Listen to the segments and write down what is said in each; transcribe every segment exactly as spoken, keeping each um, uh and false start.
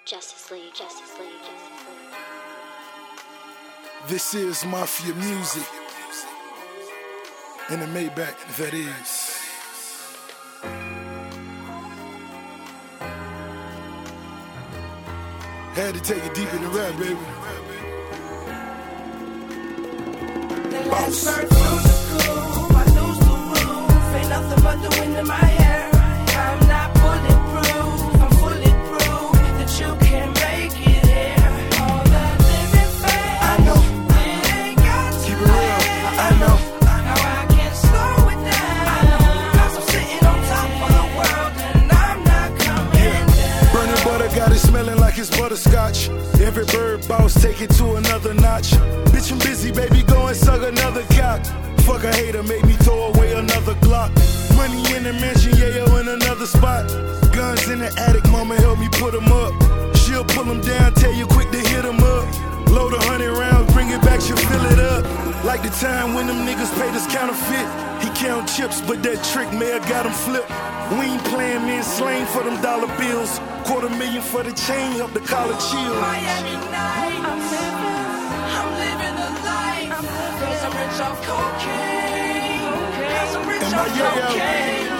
Justice League, Justice League, Justice League. This is Mafia music in the Maybach, that is. Had to take it deep in the rap, baby. The last bird flew the cool, I lose the roof. Ain't nothing but the wind in my hair. I'm not bulletproof, I'm bulletproof. That you can make it here. All that living fast, I know. It ain't got to Keep it real, I know. Now I can't slow it down. I know. Cause I'm sitting on top of the world and I'm not coming down. Burning butter got it smelling like it's butterscotch. Every bird boss take it to another notch. Bitch, I'm busy, baby, go and suck another cock. Fuck a hater, make me throw away another Glock. Money in the mansion, yeah, yo, in another spot. Guns in the attic, mama help me put them up. She'll pull them down, tell you quick to hit them up. Load a hundred rounds, bring it back, she'll fill it up. Like the time when them niggas paid us counterfeit. He count chips, but that trick may have got him flipped. We ain't playing men slain for them dollar bills. Quarter million for the chain, help the collar chill. Miami night, I'm living, I'm living the life. Cause I'm rich off cocaine. Cause I'm rich And my off yo-yo. cocaine.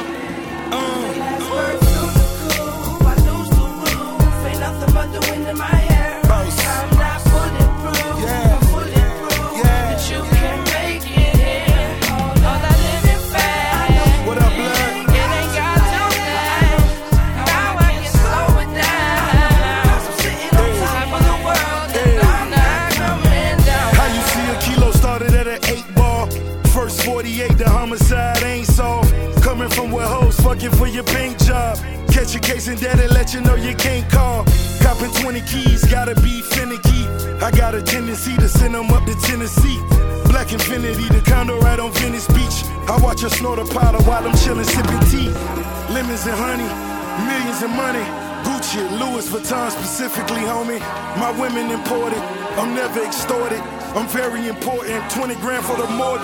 Uh, The last bird flew the coop, I lose the roof. Ain't nothing but the wind in my hair. Boss. I'm not bulletproof, Yeah. I'm bulletproof. Yeah. That you can make it here. All that living fast. What up, blood? It ain't got to last. Now I can slow it down. Cause I'm sitting on top of the world and I'm not coming down. How you see a kilo started at an eight ball? First forty-eight, the homicide ain't solved. Coming from where hoes fucking for your pink job. Catch a case and daddy let you know you can't call. Copping twenty keys, gotta be finicky. I got a tendency to send them up to Tennessee. Black Infinity, the condo right on Venice Beach. I watch her snort a powder while I'm chillin' sipping tea. Lemons and honey, millions of money. Gucci, Louis Vuitton specifically, homie. My women imported, I'm never extorted. I'm very important, twenty grand for the mortgage.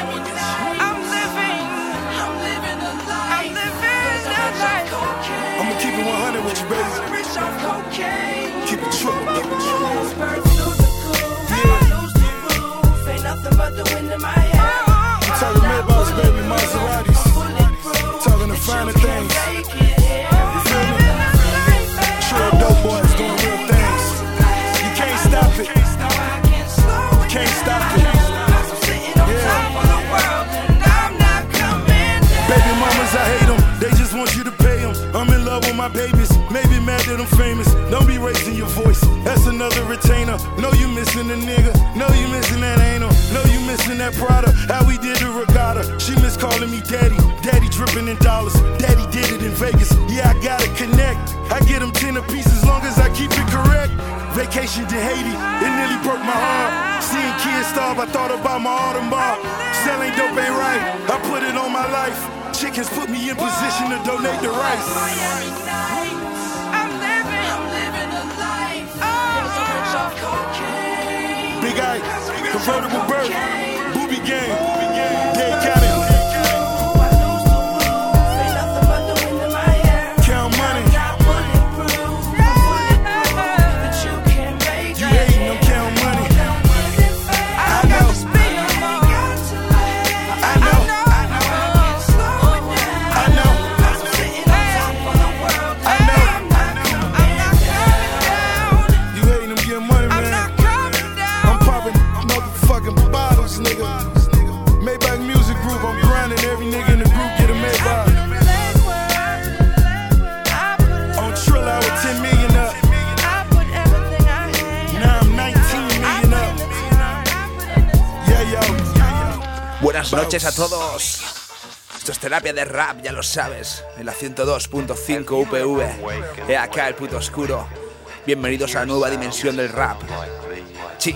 I'm living, I'm living the life. I'm living the life. I'ma keep it one hundred with you, baby. I'm rich off cocaine. Keep it true, keep it true. Last bird flew the coop, I lose the roof. Ain't nothing but the wind in my hair. I'm talking Maybachs, baby, Maseratis. Talking the finer things. You feel me? True dope boys doing real things. You can't stop it. You can't stop it. Baby mamas, I hate them. They just want you to pay them. I'm in love with my babies. Maybe mad that I'm famous. Don't be raising your voice. That's another retainer. Know you missing the nigga. Know you missing that anal. Know you missing that Prada. How we did the regatta. She miss calling me daddy. Daddy dripping in dollars. Daddy did it in Vegas. Yeah, I gotta connect. I get them ten apiece as long as I keep it correct. Vacation to Haiti. It nearly broke my heart. Seeing kids starve, I thought about my Audemars. Selling dope ain't right. I put it on my life. Chickens put me in position to donate the rice. Miami nights, I'm living, I'm living the life. Cause I'm rich off cocaine. Big Eye, convertible bird, booby gang, Dade County. I lose the roof, ain't nothing but the wind in my hair. Count money. I'm not bulletproof, I'm bulletproof. That you can make You it. hating, I'm counting money. I'm living fast. I know. It ain't got to last. I know. I can't slow it down. I know. Cause I'm sitting on top of the world. I know. I'm not coming down. You hating, I'm getting money, I'm man. not coming down. I'm popping motherfucking bottles, nigga. Maybach Music Group, I'm grinding. Every nigga in the group get a Maybach. On Trill, I was ten million up. Now I'm nineteen million up. Yeah, yo. Buenas noches a todos. Esto es terapia de rap, ya lo sabes. En la ciento dos punto cinco U P V. He acá el puto oscuro. Bienvenidos a la nueva dimensión del rap. Sí.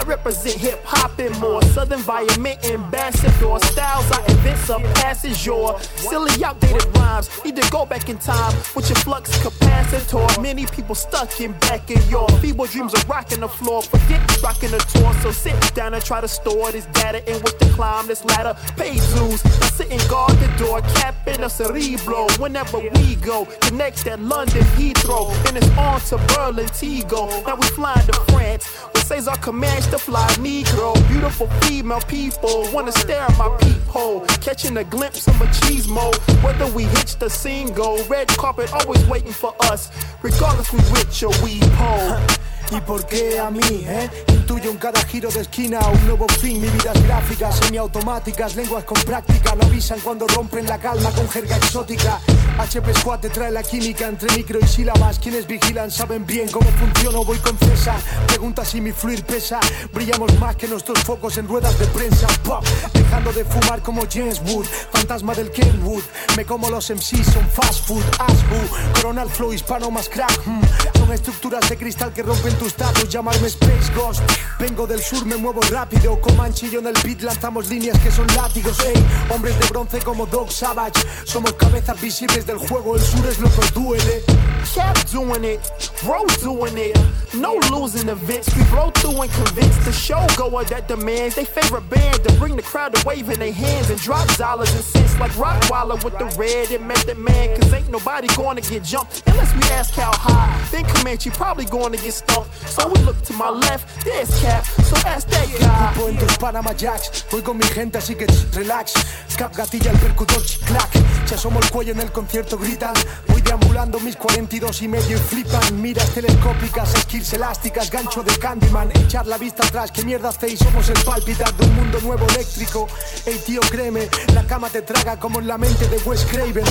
I represent hip-hop and more. Southern environment ambassador. Styles I invent surpasses your silly outdated rhymes. Need to go back in time with your flux capacitor. Many people stuck in back in your feeble dreams of rocking the floor. Forget rocking the tour, so sit down and try to store this data and with the climb this ladder. Pay dues, now sit and guard the door. Capping a cerebro whenever we go. Connect that London Heathrow, and it's on to Berlin Tego. Now we flying to France, with Cesar commands to fly Negro. Beautiful female people wanna stare at my peephole, catching a glimpse of machismo. Whether we hitch the single, red carpet always waiting for us, regardless we rich or we poor. ¿Y por qué a mí, eh? Intuyo en cada giro de esquina un nuevo fin. Mi vida es gráficas, semiautomáticas, lenguas con práctica. No avisan cuando rompen la calma con jerga exótica. H P Squad te trae la química entre micro y sílabas. Quienes vigilan saben bien cómo funciono, voy con César. Pregunta si mi fluir pesa. Brillamos más que nuestros focos en ruedas de prensa. Pop, dejando de fumar como James Wood, fantasma del Kenwood. Me como los M Cs, son fast food, Asbu. Coronal flow hispano más crack, mm. Son estructuras de cristal que rompen tu estatus, llamarme Space Ghost. Vengo del sur, me muevo rápido. Comanchillo en el beat, lanzamos líneas que son látigos. Ey, hombres de bronce como Dog Savage. Somos cabezas visibles del juego, el sur es lo que duele. Cap doing it, bro doing it. No losing events, we blow through and convince the showgoer that demands they favorite band to bring the crowd to wave in their hands and drop dollars and cents like Rottweiler with the red and Method Man. Cause ain't nobody gonna get jumped unless we ask how high. Then Comanche probably gonna get stumped. So we look to my left, there's Cap, so ask that guy. Cupo en tus Panama Jacks, voy con mi gente así que relax. Cap gatilla el percutor, clac. Se asomo el cuello en el concierto, gritan. Voy deambulando mis cuarenta y dos y medio y flipan. Miras telescópicas, skills elásticas, gancho de Candyman. Echar la vista atrás, ¿qué mierda hacéis? Somos el palpitar de un mundo nuevo eléctrico. Ey tío, créeme, la cama te traga como en la mente de Wes Craven.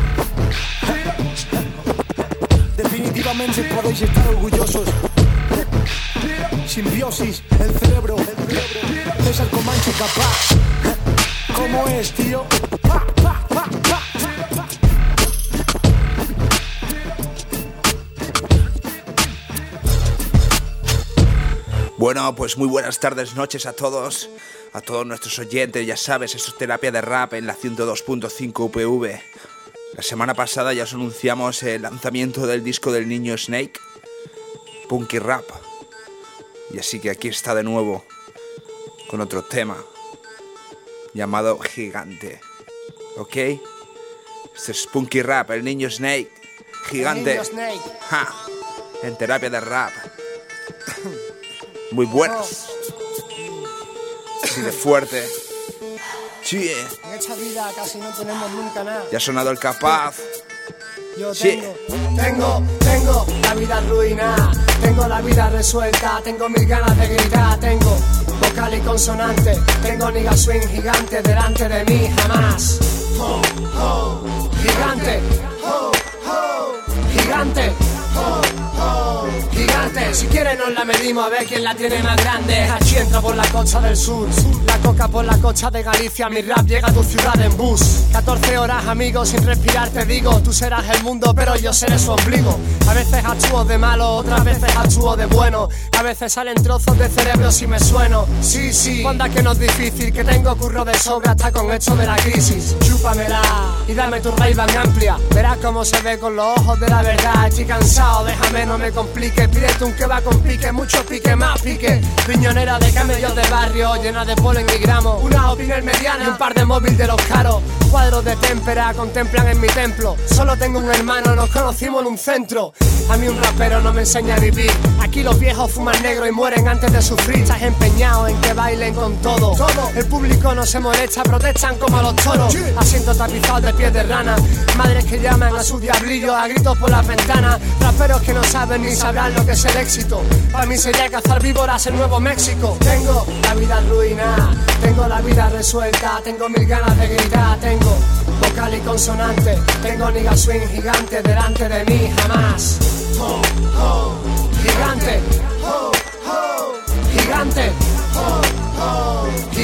Definitivamente podéis estar orgullosos. Simbiosis, el cerebro, César Comanche capaz. ¿Cómo es, tío? Pa, pa, pa, pa. Bueno, pues muy buenas tardes, noches a todos, a todos nuestros oyentes. Ya sabes, esto es Terapia de Rap en la ciento dos punto cinco U P V. La semana pasada ya os anunciamos el lanzamiento del disco del niño Snake, Punky Rap. Y así que aquí está de nuevo con otro tema llamado Gigante. ¿Ok? Este es Punky Rap, el niño Snake, Gigante. El niño Snake. Ja, en Terapia de Rap. Muy buenas. Así de fuerte. Sí. En esta vida casi no tenemos nunca nada. Ya ha sonado el Capaz. Yo Sí. tengo, tengo, tengo la vida arruinada, tengo la vida resuelta, tengo mil ganas de gritar, tengo vocal y consonante, tengo nigga swing gigante delante de mí jamás. Oh, oh, gigante, oh, oh, gigante, oh, oh, gigante. Si quieren nos la medimos a ver quién la tiene más grande. Aquí entra por la costa del sur, la coca por la costa de Galicia, mi rap llega a tu ciudad en bus. catorce horas amigos sin respirar te digo, tú serás el mundo pero yo seré su ombligo. A veces actúo de malo, otras veces actúo de bueno. A veces salen trozos de cerebro si me sueno. Sí, sí, anda que no es difícil, que tengo curro de sobra hasta con esto de la crisis. Chúpamela y dame tu Ray-Ban amplia, verás cómo se ve con los ojos de la verdad. Estoy cansado, déjame, no me complique. Pídete un que va con pique, mucho pique, más pique. Piñonera de camellos de barrio, llena de polen y gramos. Una opinión mediana y un par de móvil de los caros. Cuadros de témpera contemplan en mi templo. Solo tengo un hermano, nos conocimos en un centro. A mí un rapero no me enseña a vivir. Aquí los viejos fuman negro y mueren antes de sufrir. Estás empeñado en que bailen con todo. todo. El público no se molesta, protestan como a los toros. Asientos tapizados de pies de rana. Madres que llaman a su diablillo a gritos por las ventanas. Raperos que no saben ni sabrán lo que es el éxito. Para mí sería cazar víboras en Nuevo México. Tengo la vida arruinada, tengo la vida resuelta, tengo mil ganas de gritar, tengo vocal y consonante, tengo nigga swing gigante delante de mí jamás. Oh, oh, gigante, oh, oh, gigante, oh, oh, gigante.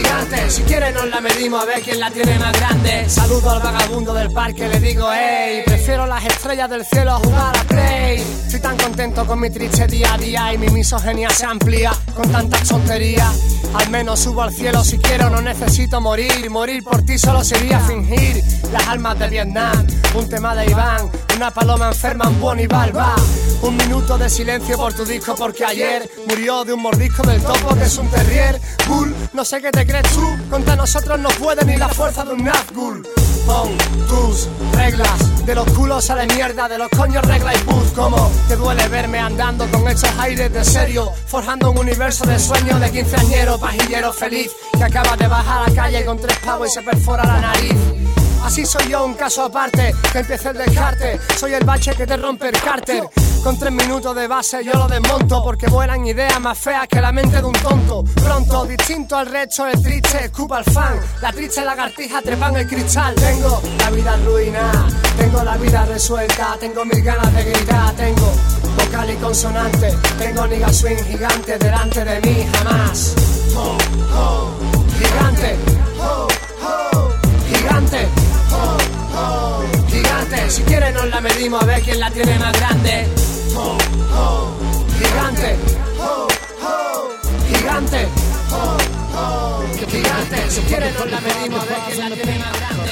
gigante. Si quiere nos la medimos a ver quién la tiene más grande. Saludo al vagabundo del parque, le digo hey, prefiero las estrellas del cielo a jugar a play. Estoy tan contento con mi triste día a día y mi misoginia se amplía con tantas tonterías. Al menos subo al cielo si quiero, no necesito morir. Morir por ti solo sería fingir. Las almas de Vietnam, un tema de Iván, una paloma enferma en Bonnie Balba. Un minuto de silencio por tu disco porque ayer murió de un mordisco del topo que es un terrier. Bull, no sé qué te crees tú, contra nosotros no puede ni la fuerza de un Nazgûl. Pon tus reglas, de los culos a la mierda, de los coños regla y puz. Como te duele verme andando con estos aires de serio, forjando un universo de sueños de quinceañero, pajillero feliz que acaba de bajar a la calle con tres pavos y se perfora la nariz. Así soy yo, un caso aparte, que empiece el descarte. Soy el bache que te rompe el cárter. Con tres minutos de base yo lo desmonto, porque vuelan ideas más feas que la mente de un tonto. Pronto, distinto al resto, el triste escupa al fan. La triste lagartija trepa en el cristal. Tengo la vida arruinada, tengo la vida resuelta, tengo mis ganas de gritar, tengo vocal y consonante, tengo nigga swing gigante delante de mí jamás. Oh, oh, gigante, oh, oh, gigante. Oh, oh, gigante, si quiere nos la medimos a ver quién la tiene más grande. Oh, oh, gigante, oh, oh, gigante, oh, oh, gigante, si quiere nos la medimos a ver quién la tiene más grande.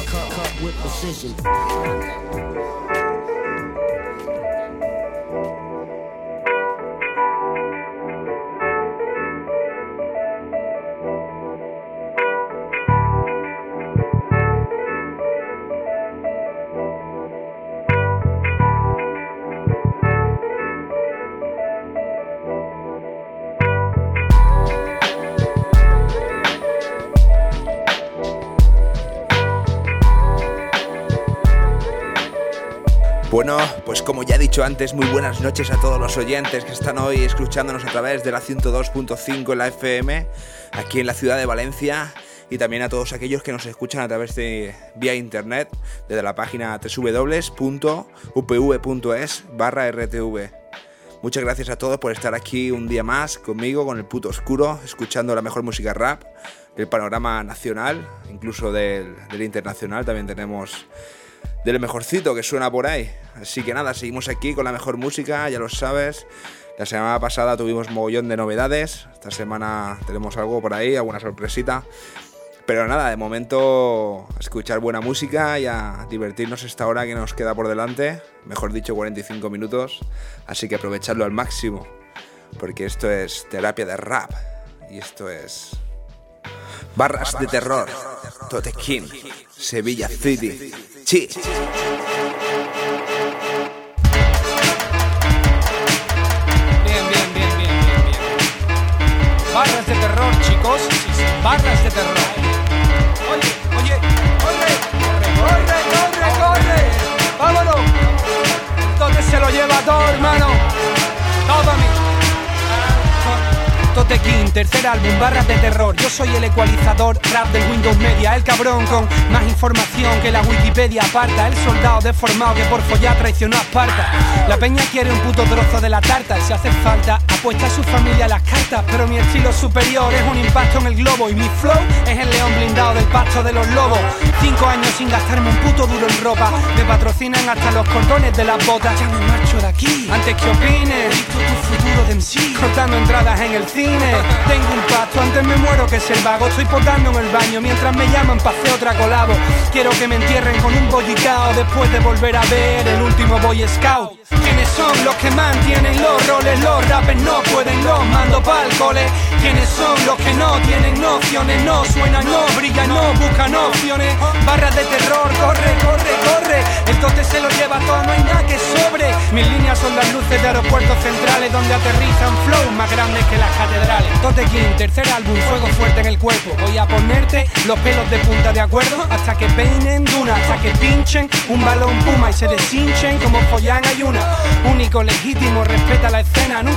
Bueno, pues como ya he dicho antes, muy buenas noches a todos los oyentes que están hoy escuchándonos a través de la ciento dos punto cinco en la F M, aquí en la ciudad de Valencia, y también a todos aquellos que nos escuchan a través de vía internet, desde la página doble u doble u doble u punto u p v punto es barra r t v. Muchas gracias a todos por estar aquí un día más conmigo, con el puto oscuro, escuchando la mejor música rap del panorama nacional, incluso del, del internacional. También tenemos del mejorcito que suena por ahí. Así que nada, seguimos aquí con la mejor música, ya lo sabes. La semana pasada tuvimos mogollón de novedades. Esta semana tenemos algo por ahí, alguna sorpresita. Pero nada, de momento a escuchar buena música y a divertirnos esta hora que nos queda por delante. Mejor dicho, cuarenta y cinco minutos. Así que aprovecharlo al máximo, porque esto es terapia de rap. Y esto es Barras de Terror, Tote King, Sevilla City. Sí. Bien, bien, bien, bien, bien, bien. Barras de terror, chicos. Sí, sí, barras de terror. Oye, oye, corre, corre, corre, corre. Vámonos. Entonces se lo lleva todo, hermano. Todo a mí. Tote King, tercer álbum, Barras de Terror. Yo soy el ecualizador, rap del Windows Media, el cabrón con más información que la Wikipedia aparta, el soldado deformado que por follar traicionó a Esparta. La peña quiere un puto trozo de la tarta, y si hace falta apuesta a su familia a las cartas. Pero mi estilo superior es un impacto en el globo, y mi flow es el león blindado del pasto de los lobos. Cinco años sin gastarme un puto duro en ropa, me patrocinan hasta los cordones de las botas. Ya me marcho de aquí, antes que opines, visto tu futuro de M C, cortando entradas en el cine. Tengo un pacto, antes me muero que ser vago. Estoy potando en el baño mientras me llaman pa' hacer otra colabo. Quiero que me entierren con un bollicao después de volver a ver el último Boy Scout. ¿Quiénes son los que mantienen los roles? Los rappers no pueden, los mando pa'l cole. ¿Quiénes son los que no tienen nociones? No suenan, no brillan, no buscan opciones. Barras de terror, corre, corre, corre. El tote se lo lleva todo, no hay nada que sobre. Mis líneas son las luces de aeropuertos centrales, donde aterrizan flow más grandes que las catedrales. Tote King, tercer álbum, fuego fuerte en el cuerpo. Voy a ponerte los pelos de punta, ¿de acuerdo? Hasta que peinen duna, hasta que pinchen un balón puma y se deshinchen como follan ayuna. Único, legítimo, respeta la escena, nunca descuida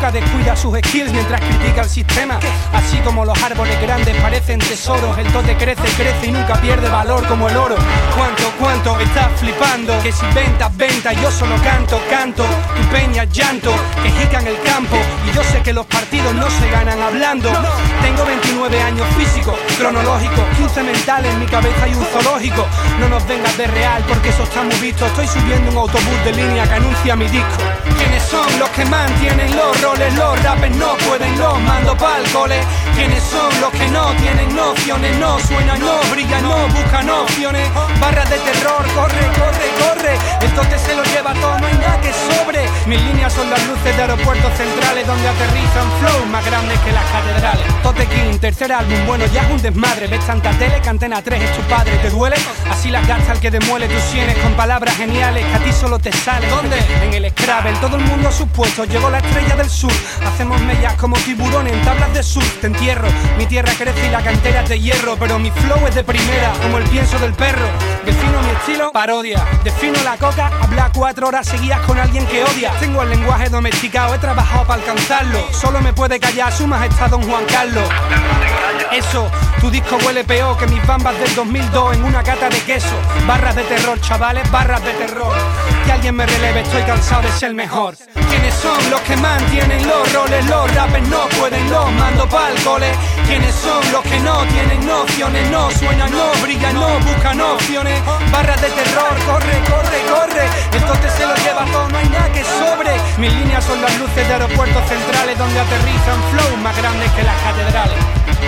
cuida sus skills mientras critica el sistema. Así como los árboles grandes parecen tesoros, el tote crece, crece y nunca pierde valor como el oro. ¿Cuánto, cuánto estás flipando? Que si ventas, ventas, yo solo canto, canto. Tu peña llanto, que jica en el campo. Y yo sé que los partidos no se ganan hablando. Tengo veintinueve años físicos, cronológicos, quince mentales, en mi cabeza hay un zoológico. No nos vengas de real porque eso está muy visto. Estoy subiendo un autobús de línea que anuncia mi disco. ¿Quiénes son los que mantienen los roles? Los rappers no pueden, los mando pa'l cole. ¿Quiénes son los que no tienen nociones? No suenan, no brillan, no buscan opciones. Barras de terror, corre, corre, corre. El tote se lo lleva todo, no hay nada que sobre. Mis líneas son las luces de aeropuertos centrales donde aterrizan flows más grandes que las catedrales. Tote King, tercer álbum, bueno ya es un desmadre. Ves tanta tele que Antena tres es tu padre. ¿Te duele? Así las gasta el que demuele tus sienes con palabras geniales que a ti solo te salen. ¿Dónde? En el Scrabble, todo el mundo a sus puestos. Llegó la estrella del sur. Hacemos mellas como tiburón en tablas de surf. Te entierro, mi tierra crece y la cantera es de hierro. Pero mi flow es de primera, como el pienso del perro. Defino mi estilo, parodia. Defino la coca, habla cuatro horas seguidas con alguien que odia. Tengo el lenguaje domesticado, he trabajado para alcanzarlo. Solo me puede callar su majestad don Juan Carlos. Eso, tu disco huele peor que mis bambas del dos mil dos en una cata de queso. Barras de terror, chavales, barras de terror. Que alguien me releve, estoy cansado de ser mejor. ¿Quiénes son los que mantienen los roles? Los rappers no pueden, los mando pa'l cole. ¿Quiénes son los que no tienen nociones? No suenan, no brillan, no buscan opciones. Barras de terror, corre, corre, corre. El tote se lo lleva todo, no hay nada que sobre. Mis líneas son las luces de aeropuertos centrales donde aterrizan flows más grandes que las catedrales.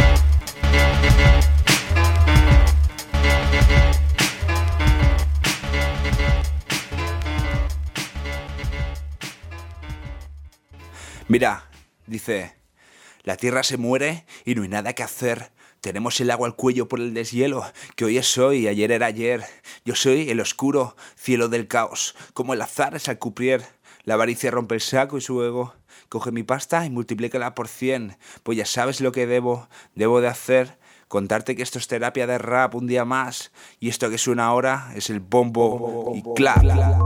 Mira, dice, la tierra se muere y no hay nada que hacer. Tenemos el agua al cuello por el deshielo, que hoy es hoy y ayer era ayer. Yo soy el oscuro cielo del caos, como el azar es al cuprier. La avaricia rompe el saco y su ego. Coge mi pasta y multiplícala por cien. Pues ya sabes lo que debo, debo de hacer. Contarte que esto es terapia de rap un día más. Y esto que suena ahora es el bombo y clap.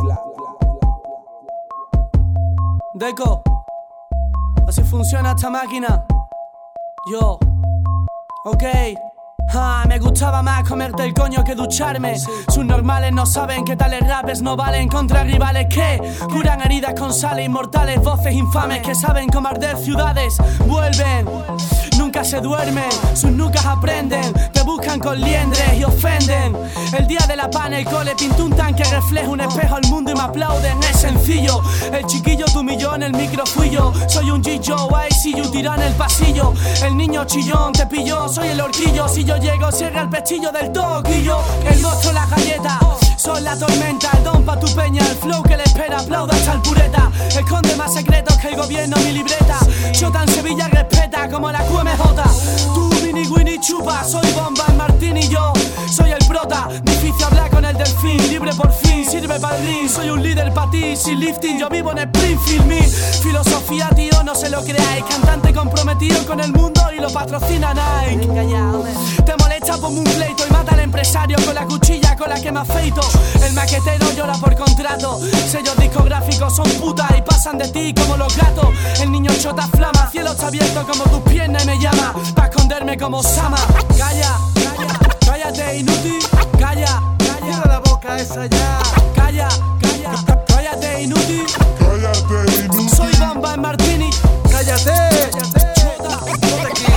Deco, así funciona esta máquina. Yo, ok. Ah, me gustaba más comerte el coño que ducharme. Sus normales no saben que tales rapes no valen contra rivales que curan heridas con sales inmortales. Voces infames que saben cómo arder ciudades. Vuelven, nunca se duermen, sus nucas aprenden. Te buscan con liendres y ofenden. El día de la paz en el cole pinto un tanque, refleja un espejo al mundo y me aplauden. Es sencillo, el chiquillo tu millón, el micro fui yo. Soy un G. Joe, I see you, tira en el pasillo. El niño chillón te pilló, soy el horquillo. Si yo llego, cierra el pechillo del toquillo. El monstruo, la galleta, soy la tormenta. El don pa' tu peña, el flow que le espera. Aplauda hasta el pureta, esconde más secretos que el gobierno, mi libreta. Chota en Sevilla respeta como la Q M J. Tú mini Winnie chupa, soy bomba en Martín y yo soy el prota. Difícil hablar con el delfín, libre por fin, sirve para el ring. Soy un líder pa' ti, sin lifting, yo vivo en Springfield. Mi filosofía, tío, no se lo creáis. Cantante comprometido con el mundo y lo patrocina Nike. Te molesta, ponme un pleito y mata al empresario con la cuchilla con la que me afeito. El maquetero llora por contrato. Sellos discográficos son putas y pasan de ti como los gatos. El niño chota flama, cielo está abierto como tus piernas y me llama pa' esconderme como Sama. Calla, calla, cállate inútil. Calla, calla, cierra la boca esa ya. Calla, calla, cállate inútil. Cállate inútil. Soy bomba en Martini. Cállate, cállate. Chota, ponte aquí.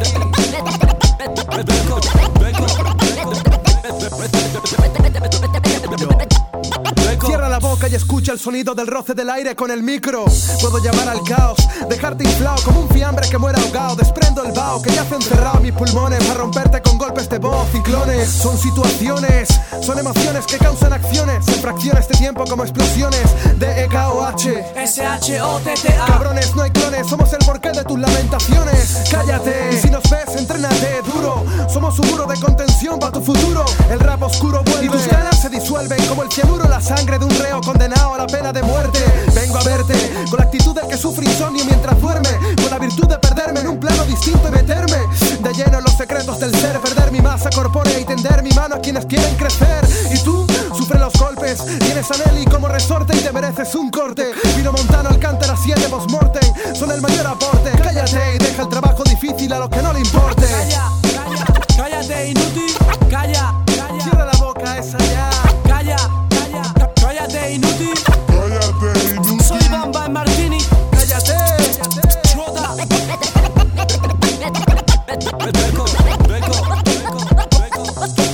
Cierra la boca y escucha el sonido del roce del aire con el micro. Puedo llamar al caos, dejarte inflado como un fiambre que muera ahogado. Desprendo el vaho que yace encerrado en mis pulmones para romperte con golpes de voz. Ciclones son situaciones, son emociones que causan acciones en fracciones de tiempo como explosiones de E K O H S H O T T A. Cabrones, no hay clones, somos el porqué de tus lamentaciones. Cállate, y si nos ves, entrénate duro. Somos un muro de contención para tu futuro. El rap oscuro vuelve y tus ganas se disuelven como el cianuro, la sangre de un reo condenado a la pena de muerte. Vengo a verte con la actitud del que sufre insomnio mientras duerme, con la virtud de perderme en un plano distinto y meterme de lleno en los secretos del ser. Perder mi masa corpórea y tender mi mano a quienes quieren crecer. Y tú sufre los golpes, tienes a Nelly como resorte y te mereces un corte. Vino Montano, Alcántara, siete post-mortem son el mayor aporte. Cállate y deja el trabajo difícil a los que no le importe. Calla, calla, cállate, inútil. Calla, calla. Cierra la boca esa ya. Calla, calla, cállate, inútil. Cállate, inútil. Soy Bamba Martini. Cállate. Rota. Beco, beco, beco,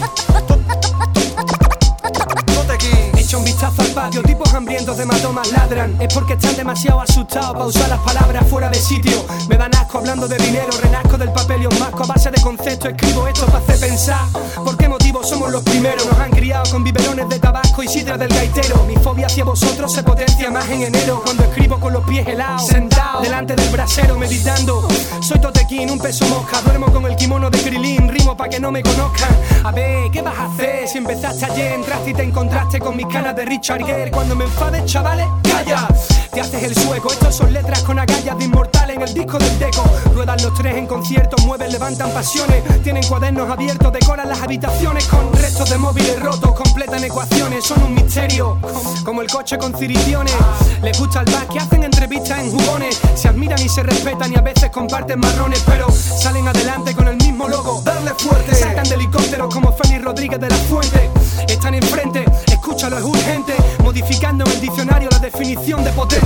Ponte aquí. Echa un vistazo al patio, tipos hambrientos de hematomas ladran. Es porque están demasiado asustados para usar las palabras fuera de sitio. Me dan asco hablando de dinero, renazco del papel y os masco. A base de conceptos escribo esto para hacer pensar. ¿Por qué motivo somos los primeros? Nos han criado con biberones de tabasco y sidra del gaitero. Mi fobia hacia vosotros se potencia más en enero, cuando escribo con los pies helados, sentado delante del brasero meditando. Soy Totequín, un peso mosca, duermo con el kimono de Krilin, rimo pa' que no me conozcan. A ver, ¿qué vas a hacer? Si empezaste ayer, entraste y te encontraste con mis canas de Richard Gere. Cuando me enfades, chavales, calla. Te haces el sueco, estos son letras con agallas de inmortal en el disco del Deco. Ruedan los tres en conciertos, mueven, levantan pasiones. Tienen cuadernos abiertos, decoran las habitaciones con restos de móviles rotos, completan ecuaciones, son un misterio, como el coche con ciriciones. Les gusta el básquet, hacen entrevistas en jugones. Se admiran y se respetan y a veces comparten marrones, pero salen adelante con el mismo logo. Darle fuerte, sacan de helicópteros como Félix Rodríguez de la Fuente. Están enfrente, escúchalo, es urgente, modificando en el diccionario la definición de potente.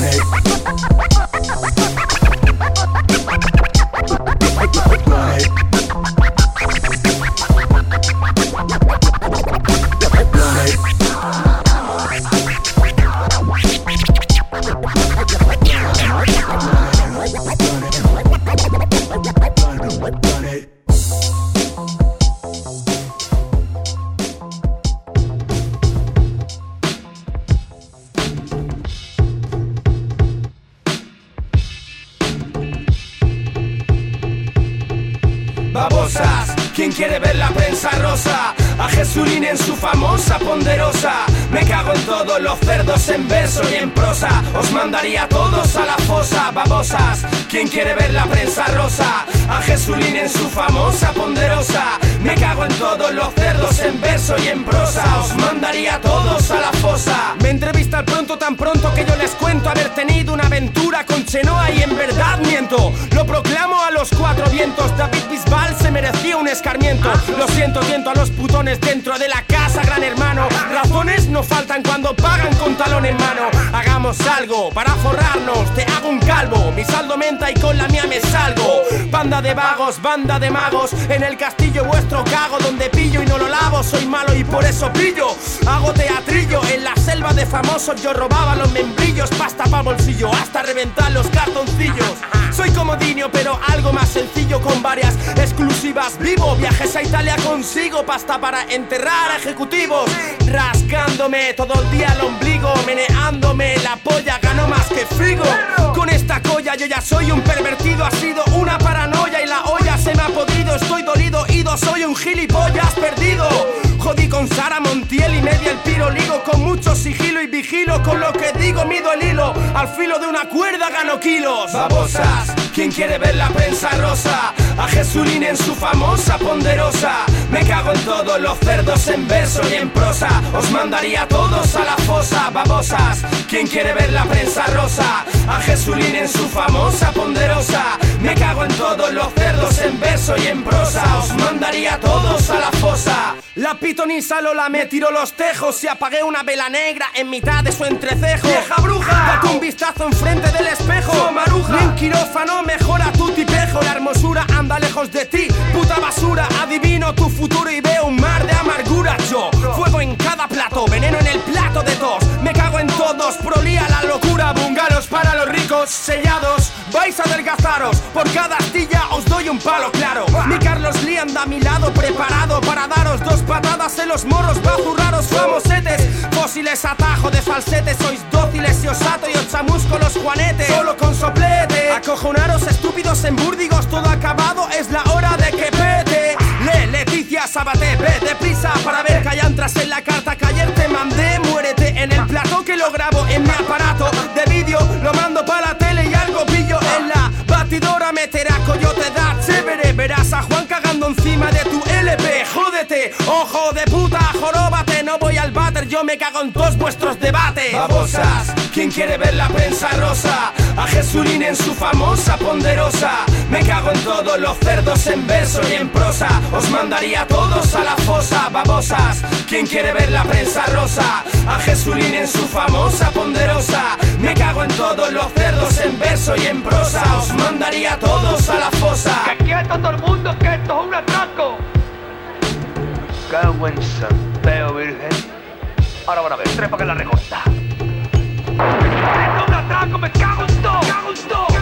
Babosas, ¿quién quiere ver la prensa rosa? A Jesulín en su famosa ponderosa. Me cago en todos los cerdos en verso y en prosa. Os mandaría a todos a la fosa. Babosas, ¿quién quiere ver la prensa rosa? A Jesulín en su famosa ponderosa. Me cago en todos los cerdos en verso y en prosa. Os mandaría a todos a la fosa. Me entrevista al pronto tan pronto que yo les cuento haber tenido una aventura con Chenoa y en verdad miento. Lo proclamo a los cuatro vientos. David Bisbal se merecía un escarmiento. Lo siento, viento a los putones dentro de la casa, gran hermano. Razones no faltan cuando pagan con talón en mano. Hagamos algo para forrarnos, te hago un calvo. Mi saldo aumenta y con la mía me salgo. Banda de vagos, banda de magos. En el castillo vuestro cago, donde pillo y no lo lavo. Soy malo y por eso pillo. Hago teatrillo en la selva de famosos. Yo robaba los membrillos, pasta pa' bolsillo, hasta reventar los cartoncillos. Soy comodinio pero algo más sencillo, con varias exclusivas. Vivo, viajes a Italia consigo, pasta para enterrar a ejecutivos. Rascándome todo el día el ombligo, meneándome la polla, gano más que Figo. Con esta colla yo ya soy un pervertido. Ha sido una paranoia y la olla se me ha podido. Estoy dolido, ido, soy un gilipollas perdido. Jodí con Sara Montiel y media el piro. Ligo con mucho sigilo y vigilo con lo que digo, mido el hilo. Al filo de una cuerda gano kilos. Babosas, ¿quién quiere ver la prensa rosa? A Jesulín en su famosa ponderosa. Me cago en todos los cerdos en verso y en prosa. Os mandaría a todos a la fosa. Babosas, ¿quién quiere ver la prensa rosa? A Jesulín en su famosa ponderosa. Me cago en todos los cerdos en verso y en prosa. Os mandaría a todos a la fosa. La pitonisa Lola me tiró los tejos y apagué una vela negra en mitad de su entrecejo. ¡Vieja bruja! Date un vistazo enfrente del espejo. ¡Oh, maruja! Ni un quirófano mejora tu tipejo. La hermosura anda lejos de ti, puta basura. Adivino tu futuro y veo un mar de amargura. Yo, fuego en cada plato, veneno en el plato de tos. Me cago en todos, prolía la locura. Bungalos para los ricos, sellados. Vais a adelgazaros, por cada astilla os doy un palo claro. Mi Carlos Lee anda a mi lado, preparado para daros dos patadas en los morros, bazurraros famosetes. Fósiles atajo de falsetes, sois dóciles y os ato y os chamusco los juanetes. Solo con soplete, acojonaros estúpidos en búrdigos. Todo acabado, es la hora de que pete. Le, Leticia Sabaté, ve deprisa para ver que hay entras en la carta que ayer te mandé. Muérete en el plató que lo grabo en mi aparato de vídeo. Lo mando para la tele y algo pillo en la batidora. Meterá coyote da chévere. Verás a Juan cagando encima de tu L P. Jódete, ojo de puta, joróbate. No voy al váter, yo me cago en todos vuestros debates. Babosas, ¿quién quiere ver la prensa rosa? A Jesulín en su famosa ponderosa. Me cago en todos los cerdos en verso y en prosa. Os mandaría a todos a la fosa. Babosas, ¿quién quiere ver la prensa rosa? A Jesulín en su famosa ponderosa. Me cago en todos los cerdos en verso y en prosa. Os mandaría a todos a la fosa. ¡Que quieto todo el mundo, que esto es un atraco! Cago en Santeo Virgen. Ahora van a ver, trepa que la recorta. ¡Esto es un atraco, me cago en todo! ¡Me cago en todo!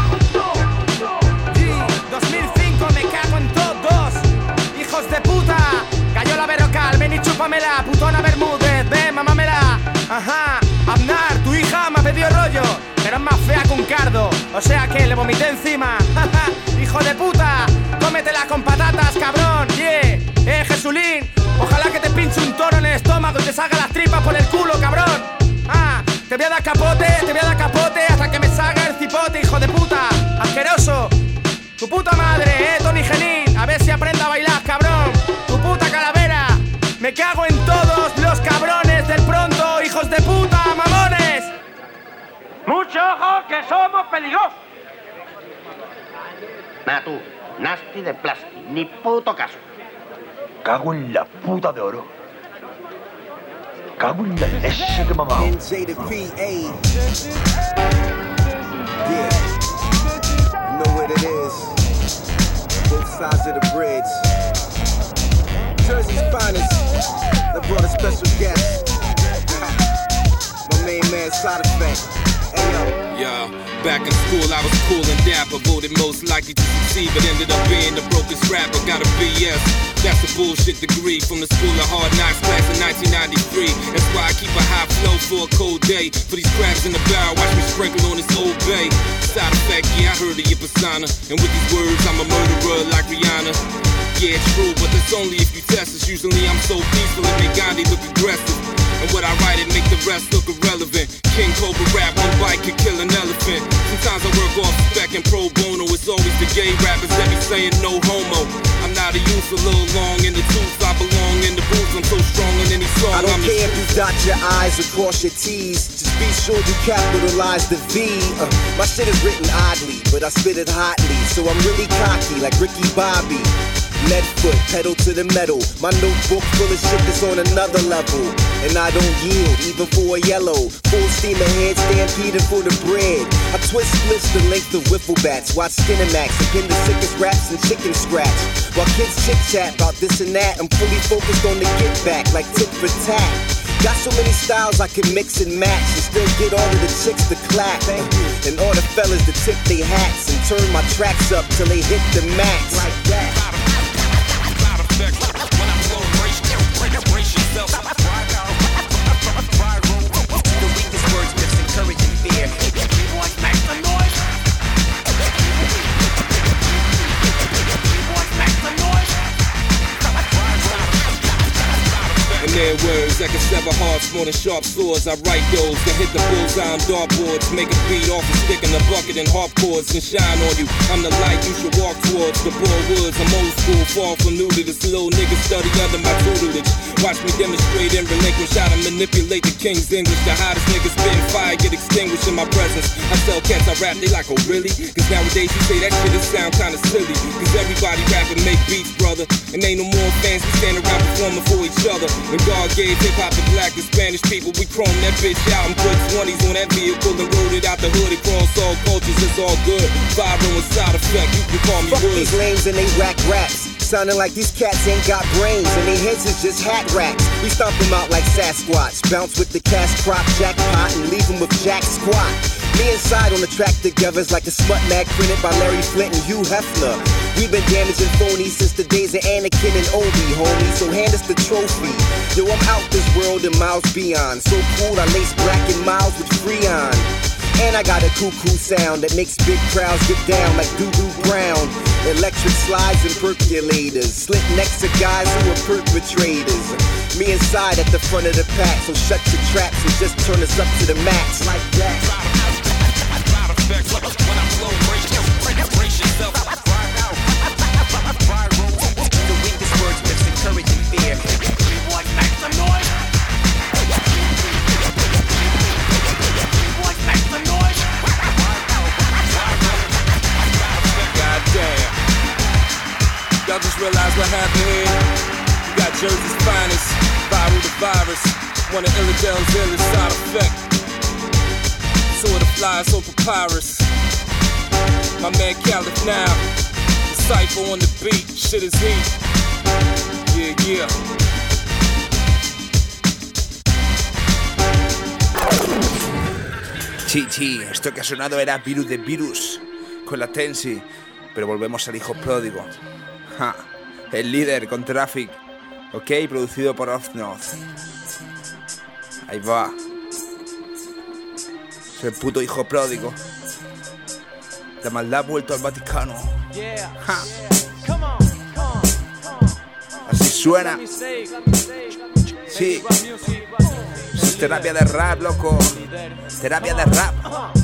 dos mil cinco, me cago en todos. Hijos de puta. Cayó la Verocal, ven y chúpamela. Putona Bermúdez, ven, mamámela. Ajá, Aznar, tu hija me ha pedido rollo, pero es más fea que un cardo, o sea que le vomité encima. Hijo de puta, cómetela con patatas, cabrón. Yeah, eh, Jesulín, ojalá que te pinche un toro en el estómago y te salga las tripas por el culo, cabrón. Ah, te voy a dar capote, te voy a dar capote hasta que me salga el cipote, hijo de puta. Asqueroso. Tu puta madre, eh, Tony Genín, a ver si aprende a bailar, cabrón. Tu puta calavera. Me cago en todos los cabrones del pronto, hijos de puta, mamones. ¡Mucho ojo, que somos peligrosos! Nah, tú, nasty de plástico, ni puto caso. Cago en la puta de oro. Cago en la leche que mamá. N J to P A. Yeah. You know what it is. Both sides of the bridge. Jersey's finest. They brought a special guest. My main man, Side Effect. Hey, yo. Yeah, back in school I was cool and dapper, voted most likely to succeed, but ended up being the brokest rapper. Got a B S, that's a bullshit degree from the School of Hard Knocks class in nineteen ninety-three. That's why I keep a high flow for a cold day. For these crabs in the barrel, watch me sprinkle on this Old Bay. Side Effect, yeah, I heard of your persona, and with these words I'm a murderer like Rihanna. Yeah, true, but that's only if you test us. Usually I'm so peaceful it make Gandhi look aggressive, and what I write it make the rest look irrelevant. King Cobra rap, one bite could kill an elephant. Sometimes I work off spec and pro bono. It's always the gay rappers that be saying no homo. I'm not a youth, a little long in the tooth. I belong in the booth, I'm so strong in any song. I don't I'm care if you dot your I's or cross your T's. Just be sure you capitalize the V. Uh, my shit is written oddly, but I spit it hotly. So I'm really cocky like Ricky Bobby. Lead foot, pedal to the metal. My notebook full of shit that's on another level. And I don't yield, even for a yellow. Full steam ahead, stampeding for the bread. I twist splits the length of wiffle bats. Watch Skinemax, appendicicus raps and chicken scratch. While kids chit chat about this and that, I'm fully focused on the get back, like tit for tat. Got so many styles I can mix and match and still get all of the chicks to clap. And all the fellas to tip their hats and turn my tracks up till they hit the max. Like that. When I flow, brace, brace yourself. The weakest words just encouraging fear. Boys, make the noise. Boys, make the noise. In their words, I can sever hearts more than sharp swords. I write those that hit the bullseye on dartboards. Make a beat off a stick in a bucket and harp chords and shine on you. I'm the light you should walk towards. The broad woods, I'm old school, far from new to this. Little nigga study under my tutelage. Watch me demonstrate and relinquish how to manipulate the king's English. The hottest niggas spitting fire get extinguished in my presence. I tell cats I rap, they like, oh really? Cause nowadays you say that shit, it sound kinda silly. Cause everybody rapping make beats, brother. And ain't no more fans, we stand around performing for each other. When God gave hip-hop to black and Spanish people, we chromed that bitch out and put twenties on that vehicle and rode it out the hood across all cultures. It's all good. Viral and Side Effect, you can call me Fuck Woods. these lames and they whack raps. Sounding like these cats ain't got brains and their heads is just hat racks. We stomp them out like Sasquatch, bounce with the cash crop jackpot and leave them with Jack Squat. Me and Side on the track together is like a smut mag printed by Larry Flint and Hugh Hefner. We've been damaging phonies since the days of Anakin and Obi, homie, so hand us the trophy. Yo, I'm out this world and miles beyond. So cool, I lace black and miles with Freon. And I got a cuckoo sound that makes big crowds get down like doo-doo brown. Electric slides and percolators, slit next to guys who are perpetrators. Me and Side at the front of the pack, so shut your traps and just turn us up to the max. Like that. When I flow, brace, brace yourself. The weakest words just encouraging fear. Boys, make the noise. realize what happened here? You got Jersey's finest, viral the virus, one of Illadel's illest side effect. Sword of flies on papyrus. My man Caliph now, the cypher on the beat, shit is heat. Yeah, yeah. Sí, sí, esto que ha sonado era Virus de Virus con la Tensi, pero volvemos al hijo pródigo. Ja, el líder con Traffic, ok, producido por Off North. Ahí va. Es el puto hijo pródigo. La maldad ha vuelto al Vaticano. Ja. Así suena. Sí. Es terapia de rap, loco. Terapia de rap.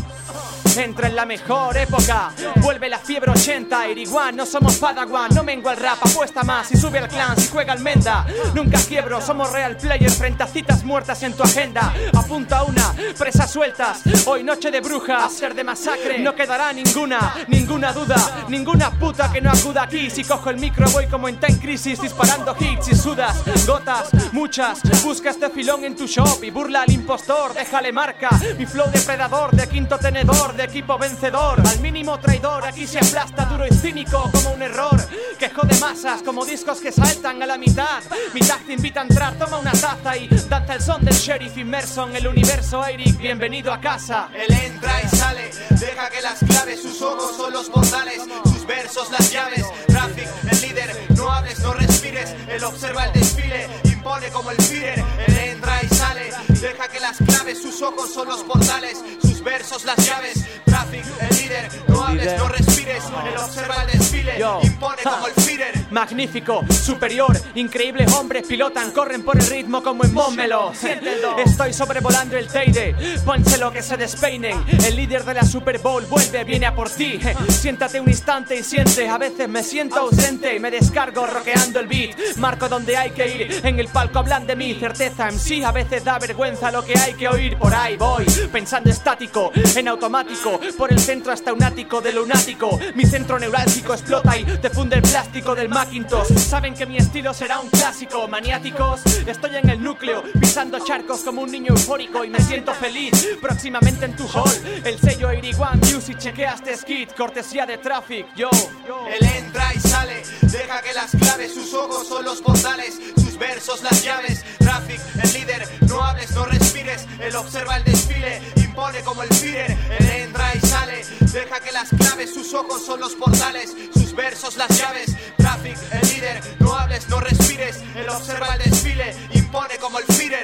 Entra en la mejor época, vuelve la fiebre ochenta. Iriguan, no somos Padawan, no mengo el rap, apuesta más y sube al clan si juega al Menda. Nunca quiebro, somos real players frente a citas muertas en tu agenda. Apunta una, presas sueltas, hoy noche de brujas, a ser de masacre, no quedará ninguna, ninguna duda, ninguna puta que no acuda aquí. Si cojo el micro voy como en Time Crisis, disparando hits y sudas, gotas, muchas. Busca este filón en tu shop y burla al impostor, déjale marca. Mi flow depredador de quinto tenedor, de equipo vencedor, al mínimo traidor. Aquí se aplasta duro y cínico como un error que jode masas, como discos que saltan a la mitad. Mitad te invita a entrar, toma una taza y danza el son del sheriff inmerso en el universo. Eric, bienvenido a casa. Él entra y sale, deja que las claves, sus ojos son los portales, sus versos las llaves. Traffic, el líder, no hables, no respires. Él observa el desfile, impone como el Führer. Él entra y sale, deja que las claves, sus ojos son los portales, sus versos las llaves. Traffic, el líder, no hables, no respires. Él observa el desfile, Yo. impone Ha. como el Führer. Magnífico, superior, increíbles hombres pilotan, corren por el ritmo como en Mómelo. Estoy sobrevolando el Teide, pónselo que se despeinen. El líder de la Super Bowl vuelve, viene a por ti. Siéntate un instante y siente, a veces me siento ausente y me descargo rockeando el beat. Marco donde hay que ir, en el palco hablan de mi certeza M C, a veces da vergüenza lo que hay que oír. Por ahí voy, pensando estático, en automático, por el centro hasta un ático de lunático. Mi centro neurálgico explota y te funde el plástico del Macintosh. Saben que mi estilo será un clásico, maniáticos. Estoy en el núcleo, pisando charcos como un niño eufórico y me siento feliz. Próximamente en tu hall, el sello Iriguan Music, chequea este skit, cortesía de Traffic, yo. Él entra y sale, deja que las claves, sus ojos son los portales, sus versos las llaves. Traffic, el líder, no hables, no respires. Él observa el desfile, impone como el Führer. Él entra y sale, deja que las claves, sus ojos son los portales, sus versos las llaves. Traffic, el líder, no hables, no respires. Él observa el desfile, impone como el Führer.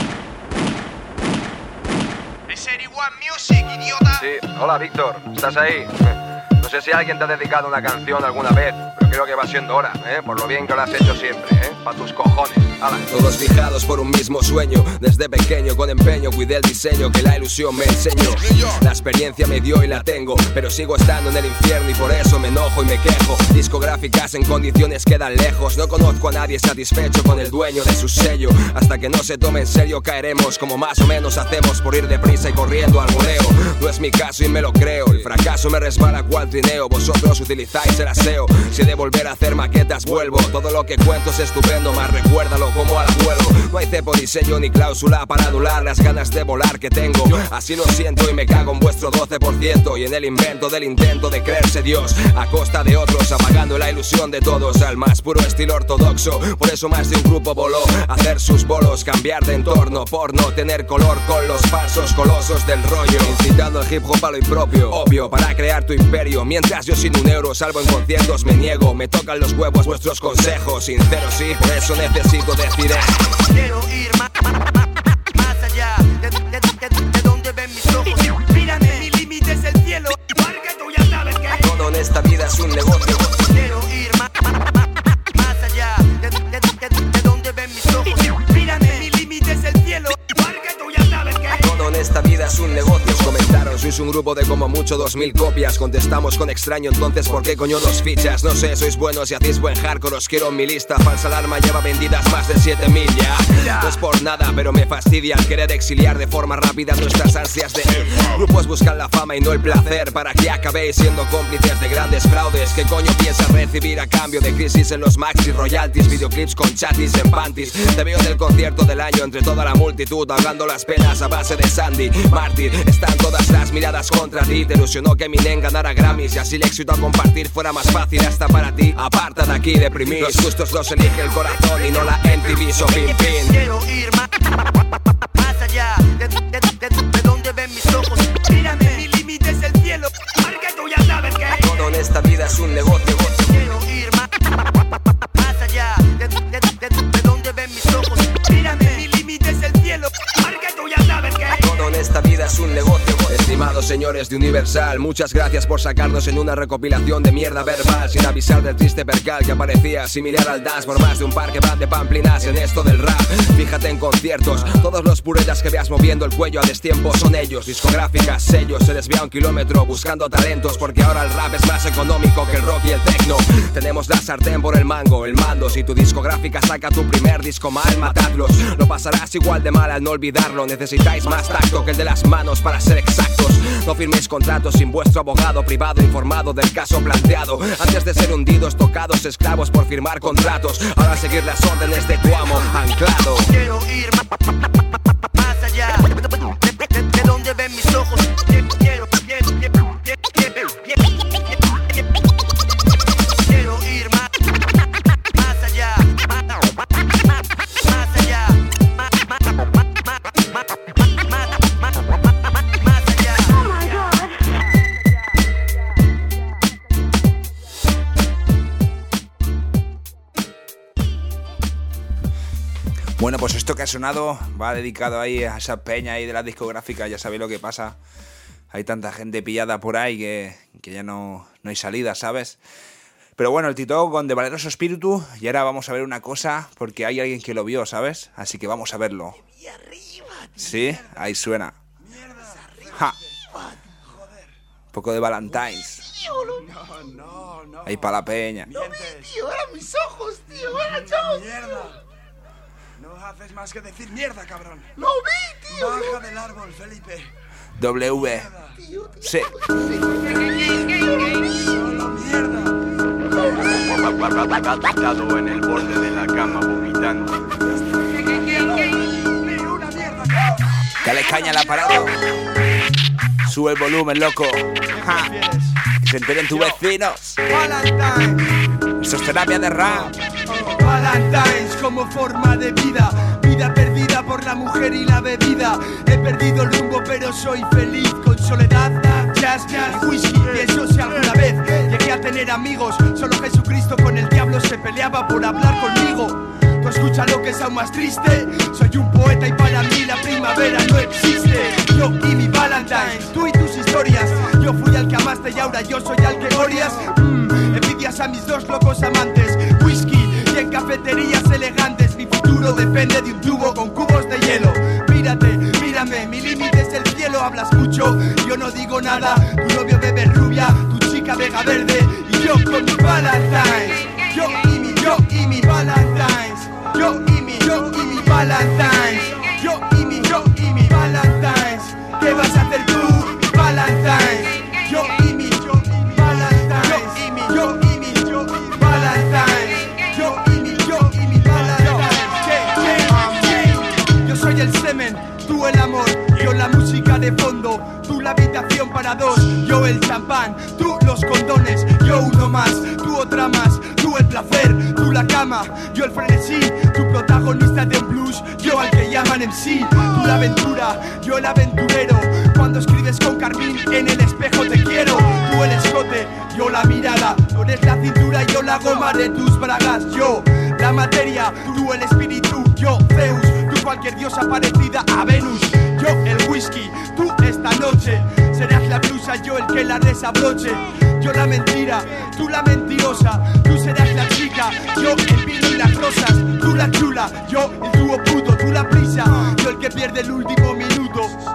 Es Iriguan Music, idiota. Sí, hola Víctor, ¿estás ahí? No sé si alguien te ha dedicado una canción alguna vez, pero creo que va siendo hora, ¿eh? Por lo bien que lo has hecho siempre, ¿eh? Pa' tus cojones. ¡Hala! Todos fijados por un mismo sueño. Desde pequeño con empeño cuidé el diseño que la ilusión me enseñó. La experiencia me dio y la tengo, pero sigo estando en el infierno y por eso me enojo y me quejo. Discográficas en condiciones quedan lejos. No conozco a nadie satisfecho con el dueño de su sello. Hasta que no se tome en serio caeremos, como más o menos hacemos por ir deprisa y corriendo al voleo. No es mi caso y me lo creo. El fracaso me resbala cual trineo. Vosotros utilizáis el aseo. Si he de volver a hacer maquetas vuelvo. Todo lo que cuento es estupendo, más recuérdalo como al abuelo. No hay cepo ni sello ni cláusula para anular las ganas de volar que tengo. Así lo siento y me cago en vuestro doce por ciento y en el invento del intento de creerse Dios a costa de otros, apagando la ilusión de todos al más puro estilo ortodoxo. Por eso más de un grupo voló a hacer sus bolos, cambiar de entorno por no tener color con los falsos colosos del rollo, incitando el hip hop a lo impropio, obvio, para crear tu imperio. Mientras yo sin un euro salvo en conciertos me niego, me tocan los huevos vuestros consejos, sinceros sí, por eso necesito decir esto. Quiero ir más, más allá de, de, de, de, de donde ven mis ojos. Mírame, mi límite es el cielo, porque tú ya sabes que todo en esta vida es un negocio. Quiero ir más, más allá de, de, de, de donde ven mis ojos. Mírame, mi límite es el cielo, porque tú ya sabes que todo en esta vida es un negocio. Comentaron, sois un grupo de como mucho hecho dos mil copias. Contestamos con extraño, entonces ¿por qué coño dos fichas? No sé, sois buenos y hacéis buen hardcore, os quiero en mi lista. Falsa alarma lleva vendidas más de siete mil ya. No es por nada, pero me fastidia el querer exiliar de forma rápida nuestras ansias de grupos buscan la fama y no el placer, para que acabéis siendo cómplices de grandes fraudes. ¿Qué coño piensas recibir a cambio de crisis en los maxi royalties, videoclips con chatis en panties? Te veo en el concierto del año entre toda la multitud, ahogando las penas a base de Sandy Mártir. Están todas las miradas contra ti. Te ilusionó que Eminem ganara Grammys y así el éxito a compartir fuera más fácil hasta para ti. Aparta de aquí, deprimir. Los gustos los elige el corazón y no la M T V. So pin pin. Quiero ir más, más allá de, de, de, de, de donde ven mis ojos. Mírame, mi límite es el cielo, porque tú ya sabes que todo en esta vida es un negocio. Quiero ir más, más allá de, de, de, de, de donde ven mis ojos. Mírame, mi límite es el cielo, porque tú ya sabes que todo en esta vida es un negocio. Estimados señores de Universal, muchas gracias por sacarnos en una recopilación de mierda verbal, sin avisar del triste percal que aparecía similar al dance por más de un par que van de pamplinas en esto del rap. Fíjate en conciertos, todos los puretas que veas moviendo el cuello a destiempo son ellos. Discográficas, sellos, se desvía un kilómetro buscando talentos, porque ahora el rap es más económico que el rock y el techno. Tenemos la sartén por el mango, el mando. Si tu discográfica saca tu primer disco mal, matadlos. Lo pasarás igual de mal al no olvidarlo. Necesitáis más tacto que el de las manos para ser exactos. No firméis contratos sin vuestro abogado privado informado del caso planteado. Antes de ser hundidos, tocados, esclavos por firmar contratos. Ahora seguir las órdenes de tu amo, anclado. Quiero ir más allá de, de, de donde ven mis ojos. Quiero, quiero, quiero, quiero, quiero, quiero ir más, más allá, más, más allá, más, más, más, más, más allá. Bueno, pues esto que ha sonado va dedicado ahí a esa peña ahí de las discográficas. Ya sabéis lo que pasa. Hay tanta gente pillada por ahí que, que ya no, no hay salida, ¿sabes? Pero bueno, el Tito con De Valeroso Espíritu. Y ahora vamos a ver una cosa, porque hay alguien que lo vio, ¿sabes? Así que vamos a verlo. Sí, ahí suena. Ja. Un poco de Valentine's. No, no, no. Ahí para la peña. Lo vi, tío, eran mis ojos, tío, eran chavos. Mierda. No haces más que decir mierda, cabrón. ¡Lo vi, tío! Baja del árbol, Felipe. W. Sí. Solo mierda. Dado en el borde de la cama vomitando. Dale caña al aparato. Sube el volumen, loco. Ja. Que se enteren tus vecinos. Eso es terapia de rap. Valentine's como forma de vida, vida perdida por la mujer y la bebida. He perdido el rumbo pero soy feliz con soledad, jazz, jazz, whisky. Y eso si alguna vez llegué a tener amigos, solo Jesucristo con el diablo se peleaba por hablar conmigo. Tú escucha lo que es aún más triste. Soy un poeta y para mí la primavera no existe. Yo y mi Valentine's, tú y tus historias. Yo fui al que amaste y ahora yo soy al que odias. mm, Envidias a mis dos locos amantes. Whisky y en cafeterías elegantes. Mi futuro depende de un tubo con cubos de hielo. Mírate, mírame, mi límite es el cielo. Hablas mucho, yo no digo nada. Tu novio bebe rubia, tu chica vega verde. Y yo con mi Valentine's. Yo y mi, yo y mi Valentine's. Yo y mi, yo y mi Valentine's. Yo y mi, yo y mi Valentine's. ¿Qué vas a hacer tú, Valentine's? Yo y mi, yo y mi Valentine's. Yo y mi, yo y mi, yo y mi Valentine's. Yo y mi, yo y mi Valentine's. Yo soy el semen, tú el amor. Yo la música de fondo, tú la habitación para dos. Yo el champán, tú los condones. Yo uno más, tú otra más. Tú el placer, tú la cama. Yo el frenesí, tu protagonista de un blues. Yo al que llaman M C. Tú la aventura, yo el aventurero. Cuando escribes con carmín en el espejo te quiero. Tú el escote, yo la mirada. Tú eres la cintura, yo la goma de tus bragas. Yo la materia, tú el espíritu. Yo Zeus, tú cualquier diosa parecida a Venus. Yo el whisky, tú esta noche. Serás la blusa, yo el que la desabroche. Yo la mentira, tú la mentirosa. Tú serás la chica, yo el vino y las rosas. Tú la chula, yo el dúo puto. Tú la prisa, yo el que pierde el último minuto. Tú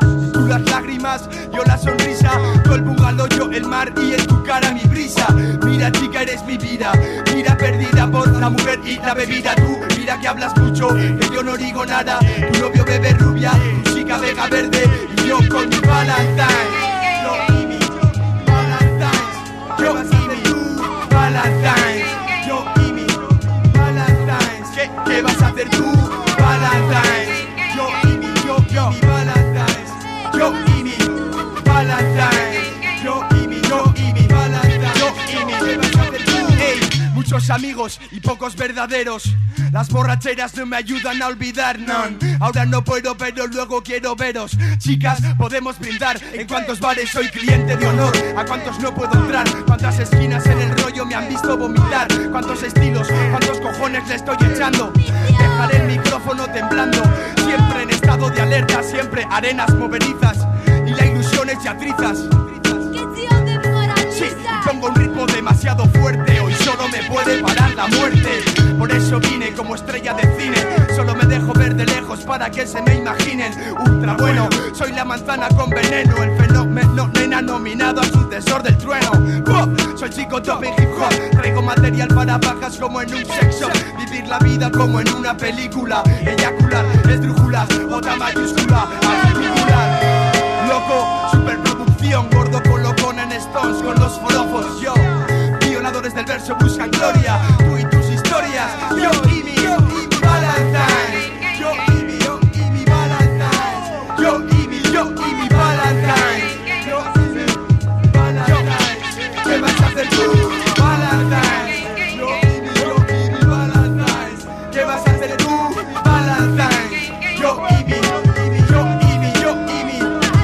tú las lágrimas, yo la sonrisa. Todo el bungalow, yo el mar y en tu cara mi brisa. Mira chica, eres mi vida. Mira perdida por la mujer y la bebida. Tú, mira que hablas mucho, que yo no digo nada. Tu novio bebe rubia, tu chica vega verde. Y yo con mi Valentine. Yo y mi Valentine. Yo y mi Valentine. Yo y mi Valentine. ¿Qué, qué vas a hacer tú, Valentine? Yo y mi, yo y mi Valentine. Yo y mi Valentine. Yo y mi, yo y mi Valentine. Yo y mi, ¿qué vas a hacer tú? Hey, muchos amigos y pocos verdaderos. Las borracheras no me ayudan a olvidar, no. Ahora no puedo, pero luego quiero veros. Chicas, podemos brindar. En cuántos bares soy cliente de honor. A cuántos no puedo entrar. Cuántas esquinas en el rollo me han visto vomitar. Cuántos estilos, cuántos cojones le estoy echando. Dejaré el micrófono temblando. Siempre en estado de alerta. Siempre arenas movedizas. Y la ilusión hecha trizas. Sí, y pongo un ritmo demasiado fuerte. Hoy solo me puede parar la muerte. Por eso vine como estrella de cine. Solo me dejo ver de lejos para que se me imaginen. Ultra bueno, soy la manzana con veneno. El fenómeno nena nominado a sucesor del trueno. ¡Pop! Soy chico top en hip hop. Traigo material para bajas como en un sex shop. Vivir la vida como en una película. Eyacular, esdrújulas, J mayúscula, articular. Loco, superproducción, gordo colocón en Stones con los forofos. Yo, violadores del verso buscan gloria. Tú y tus historias. Yo y mi, yo y mi Valentine. Yo y mi, yo y mi Valentine. Yo y mi, yo y mi Valentine. Yo y mi Valentine. ¿Qué vas a hacer tú, Valentine? Yo y mi, yo y mi Valentine. ¿Qué vas a hacer tú, Valentine? Yo y mi, yo y mi, yo y mi, yo y mi.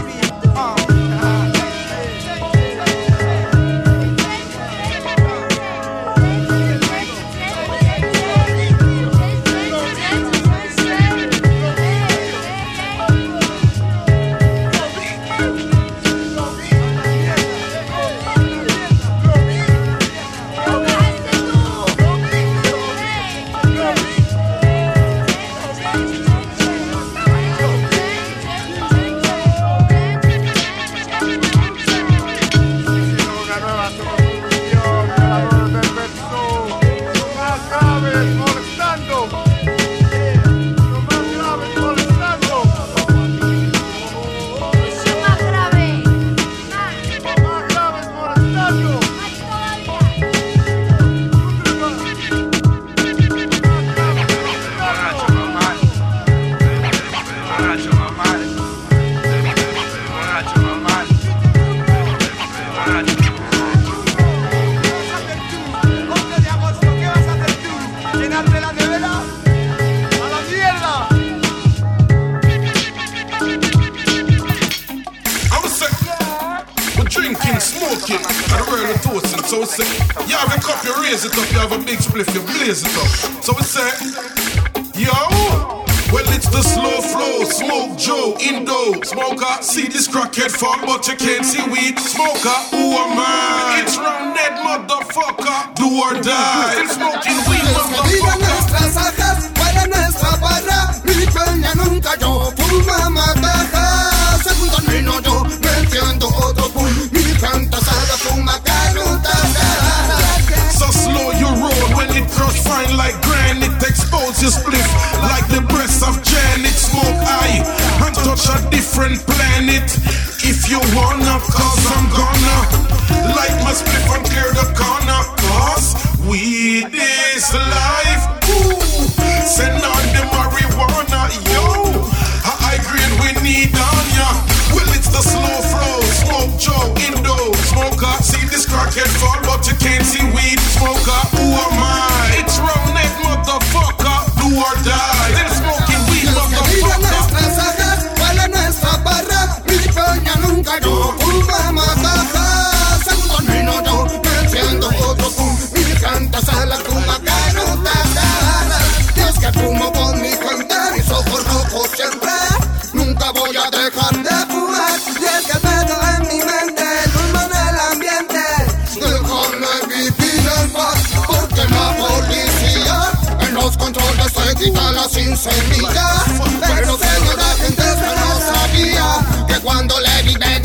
See this crackhead fall, but you can't see weed. Smoker, who am I? It's roundhead, motherfucker. Do or die. Still smoking weed, motherfucker. Nuestras ajas para nuestra barra. Mi peña nunca yo fuma mataja. Segundo termino yo, me entiendo otro pum. Mi canta salga fuma canuta. So slow you roll when it crush fine like granite. Expose your spliff like the breasts of Janet. Smoke eye and touch a different planet. If you wanna, cause I'm gonna light my spliff and clear the corner. Cause weed is life. Ooh, send on the marijuana, yo. A high grade we need on ya. Well, it's the slow flow. Smoke Joe, Indo, smoker. See this crackhead fall, but you can't see weed. Smoker, who am I? It's roundneck, motherfucker. Do or die. They're smoking weed, motherfucker. Para nuestra barra, mi peña nunca yo fuma mataja. Segundo termino yo, me enciendo otro pum. Mi canta sala fuma canuta. Y es que fumo con mi gente, mis ojos rojos siempre. Nunca voy a dejar de fumar. Y es que meto en mi mente el humo en el ambiente. Déjame vivir en paz, porque la policía en los controles se quita la sinceridad. Pero señora gente, se no sabía que cuando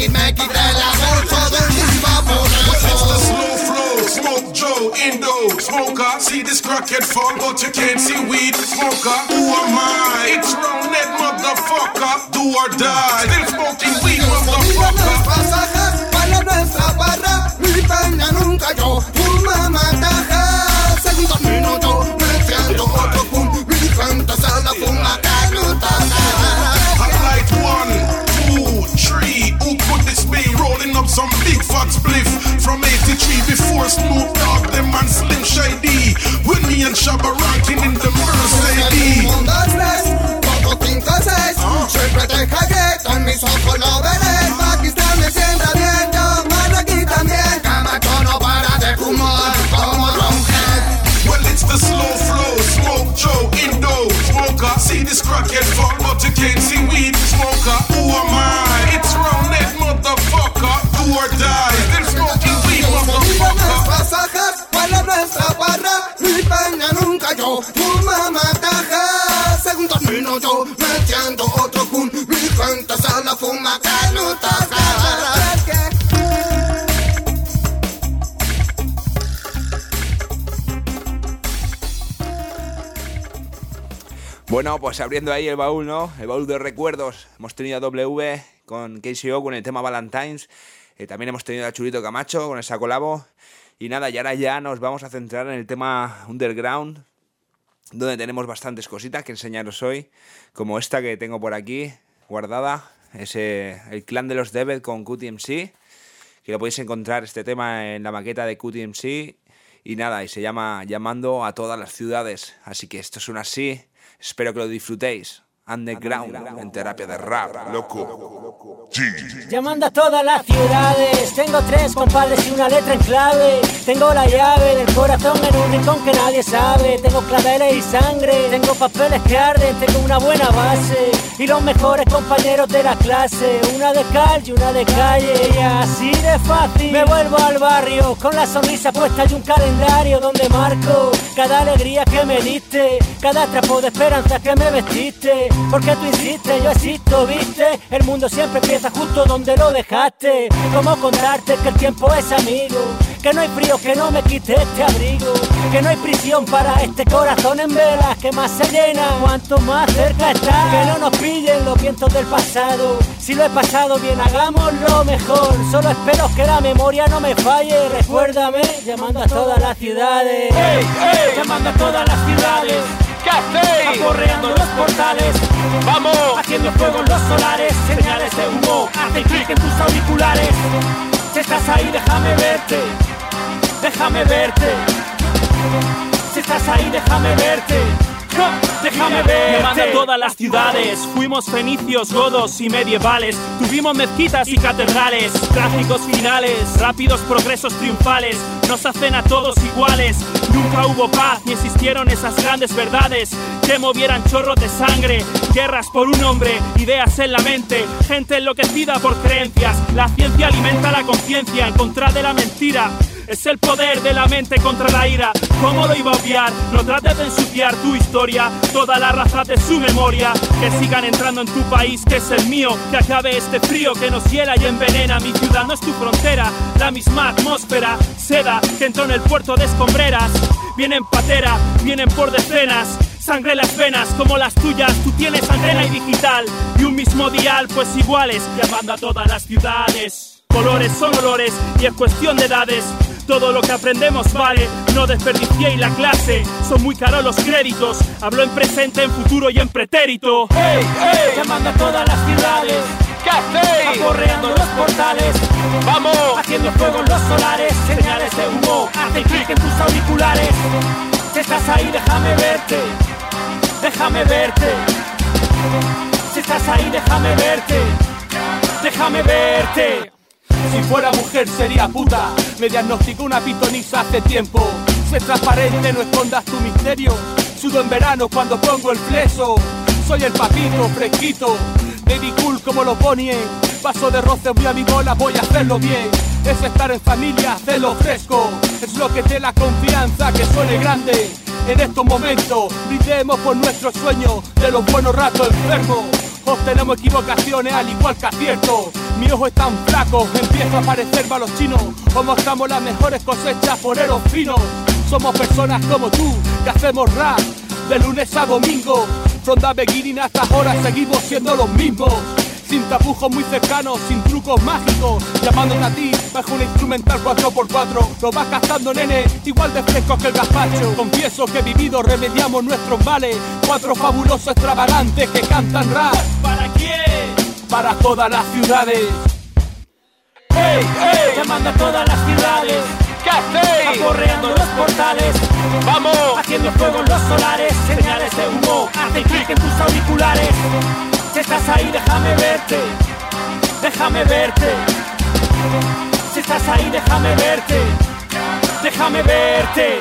tiquismiquis del abuso del diva por It's the eso. slow flow, smoke Joe, Indo, smoker. See this crackhead fall, but you can't see weed, smoker. Who am I? It's roundhead, motherfucker. Do or die. Still smoking weed, motherfucker. Pasajes para nuestra barra, mi peña nunca yo, fuma mataja. Segundo minuto, metiendo otro pum, mi gente se la fuma canuta. Like one, two, three. Who could this be? Rolling up some big fat spliff from eighty-three before Snoop Dogg, them and Slim Shady. With me and Shabba ranking in the Mercedes. Un, dos, tres, cuatro, cinco, seis. Siempre te cagué, con mis ojos lo veré. Pakistán me sienta bien, yo mando aquí también. Camacho no para de fumar como Ronhead. Well, it's the slow flow, smoke Joe, Indo, smoker. See this crackhead fall, but you can't see weed, smoker. Who am I? It's roundhead, motherfucker. Do or die. Still smoking weed, motherfucker. Pasajes para nuestra barra, mi peña nunca yo, fuma mataja. Segundo minuto, metiendo otro pum, mi gente se la fuma canuta. Bueno, pues abriendo ahí el baúl, ¿no? El baúl de recuerdos. Hemos tenido a W con K C O con el tema Valentine's. Eh, también hemos tenido a Chulito Camacho con esa colabo. Y nada, y ahora ya nos vamos a centrar en el tema Underground, donde tenemos bastantes cositas que enseñaros hoy, como esta que tengo por aquí guardada. Es eh, el Clan de los Debed con Q T M C, que lo podéis encontrar este tema en la maqueta de Q T M C. Y nada, y se llama Llamando a todas las ciudades. Así que esto suena así. Espero que lo disfrutéis. Underground, en terapia de rap, loco. Llamando a todas las ciudades. Tengo tres compadres y una letra en clave. Tengo la llave del corazón en un rincón que nadie sabe. Tengo claveles y sangre. Tengo papeles que arden. Tengo una buena base y los mejores compañeros de la clase. Una de cal y una de calle. Y así de fácil me vuelvo al barrio con la sonrisa puesta y un calendario donde marco cada alegría que me diste, cada trapo de esperanza que me vestiste. Porque tú insistes, yo existo, ¿viste? El mundo siempre empieza justo donde lo dejaste. ¿Cómo contarte que el tiempo es amigo? Que no hay frío que no me quite este abrigo. Que no hay prisión para este corazón en velas que más se llena cuanto más cerca está. Que no nos pillen los vientos del pasado. Si lo he pasado bien, hagámoslo mejor. Solo espero que la memoria no me falle. Recuérdame, llamando a todas las ciudades. ¡Ey, ey! Llamando a todas las ciudades. ¿Qué hacéis? Aporreando los portales. ¡Vamos! Haciendo fuego en los solares. Señales de humo hacen clic en tus auriculares. Si estás ahí, déjame verte. Déjame verte. Si estás ahí, déjame verte. Déjame ver. Llamando a todas las ciudades. Fuimos fenicios, godos y medievales. Tuvimos mezquitas y catedrales. Trágicos finales, rápidos progresos triunfales. Nos hacen a todos iguales. Nunca hubo paz ni existieron esas grandes verdades que movieran chorros de sangre. Guerras por un hombre, ideas en la mente. Gente enloquecida por creencias. La ciencia alimenta la conciencia en contra de la mentira. Es el poder de la mente contra la ira. ¿Cómo lo iba a obviar? No trates de ensuciar tu historia. Toda la raza de su memoria. Que sigan entrando en tu país, que es el mío. Que acabe este frío que nos hiela y envenena. Mi ciudad no es tu frontera. La misma atmósfera. Seda que entró en el puerto de escombreras. Vienen patera, vienen por decenas. Sangre en las venas como las tuyas. Tú tienes antena y digital. Y un mismo dial, pues iguales. Llamando a todas las ciudades. Colores son olores y es cuestión de edades. Todo lo que aprendemos vale, no desperdiciéis la clase. Son muy caros los créditos. Hablo en presente, en futuro y en pretérito. ¡Ey, ey! Llamando a todas las ciudades. ¿Qué hacéis? Aporreando los portales. ¡Vamos! Haciendo fuego en los solares. Señales de humo hacen clic en tus auriculares. Si estás ahí, déjame verte. Déjame verte. Si estás ahí, déjame verte. Déjame verte. Si fuera mujer sería puta. Me diagnosticó una pitonisa hace tiempo. Sé transparente, no escondas tu misterio. Sudo en verano cuando pongo el fleso. Soy el papito fresquito, baby cool como los Bonnie. Paso de roce muy a mi bola, voy a hacerlo bien. Es estar en familia, hacerlo fresco. Es lo que te da confianza, que suene grande. En estos momentos, brindemos por nuestros sueños de los buenos ratos enfermos. Obtenemos equivocaciones al igual que aciertos. mis ojos están flacos, empiezo a parecer malos chinos. O mostramos las mejores cosechas, poneros finos. Somos personas como tú, que hacemos rap de lunes a domingo. From the beginning hasta ahora seguimos siendo los mismos. Sin tapujos muy cercanos, sin trucos mágicos. Llamándote a ti bajo un instrumental cuatro por cuatro. Lo vas gastando, nene, igual de frescos que el gazpacho. Confieso que vivido remediamos nuestros males. Cuatro fabulosos extravagantes que cantan rap. ¿Para quién? Para todas las ciudades. ¡Hey, hey! Llamando a todas las ciudades. ¿Qué hacéis? Aporreando los portales. ¡Vamos! Haciendo fuego en los solares. Señales de humo hacen clic en tus auriculares. Si estás ahí, déjame verte. Déjame verte. Si estás ahí, déjame verte. Déjame verte.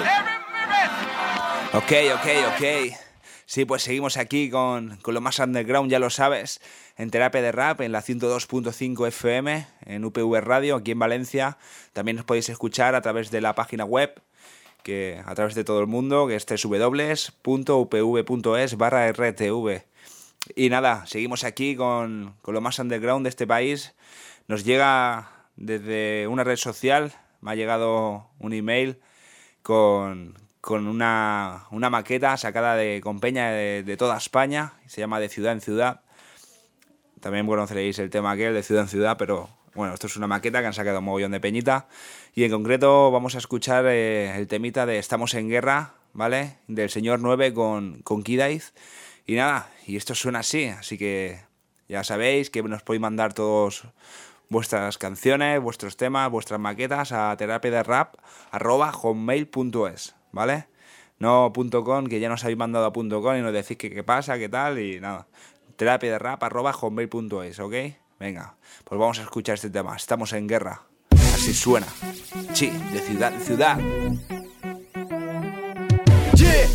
Ok, ok, ok. Sí, pues seguimos aquí con, con lo más underground, ya lo sabes, en Terapia de Rap, en la ciento dos punto cinco F M, en U P V Radio, aquí en Valencia. También nos podéis escuchar a través de la página web, que a través de todo el mundo, que es doble u doble u doble u punto u p v punto es barra R T V. Y nada, seguimos aquí con, con lo más underground de este país. Nos llega desde una red social, me ha llegado un email con... con una, una maqueta sacada de Compeña de, de toda España, se llama De Ciudad en Ciudad. También conoceréis el tema aquel de Ciudad en Ciudad, pero bueno, esto es una maqueta que han sacado un mogollón de peñita. Y en concreto vamos a escuchar eh, el temita de Estamos en Guerra, ¿vale? Del señor nueve con, con Kidaiz. Y nada, y esto suena así, así que ya sabéis que nos podéis mandar todos vuestras canciones, vuestros temas, vuestras maquetas a terapia de rap arroba hotmail punto es. ¿Vale? No .com, que ya nos habéis mandado a .com y nos decís que qué pasa, qué tal, y nada. terapia de rap arroba hotmail punto es, ¿ok? Venga, pues vamos a escuchar este tema. Estamos en guerra. Así suena. Sí, de ciudad en ciudad. Yeah.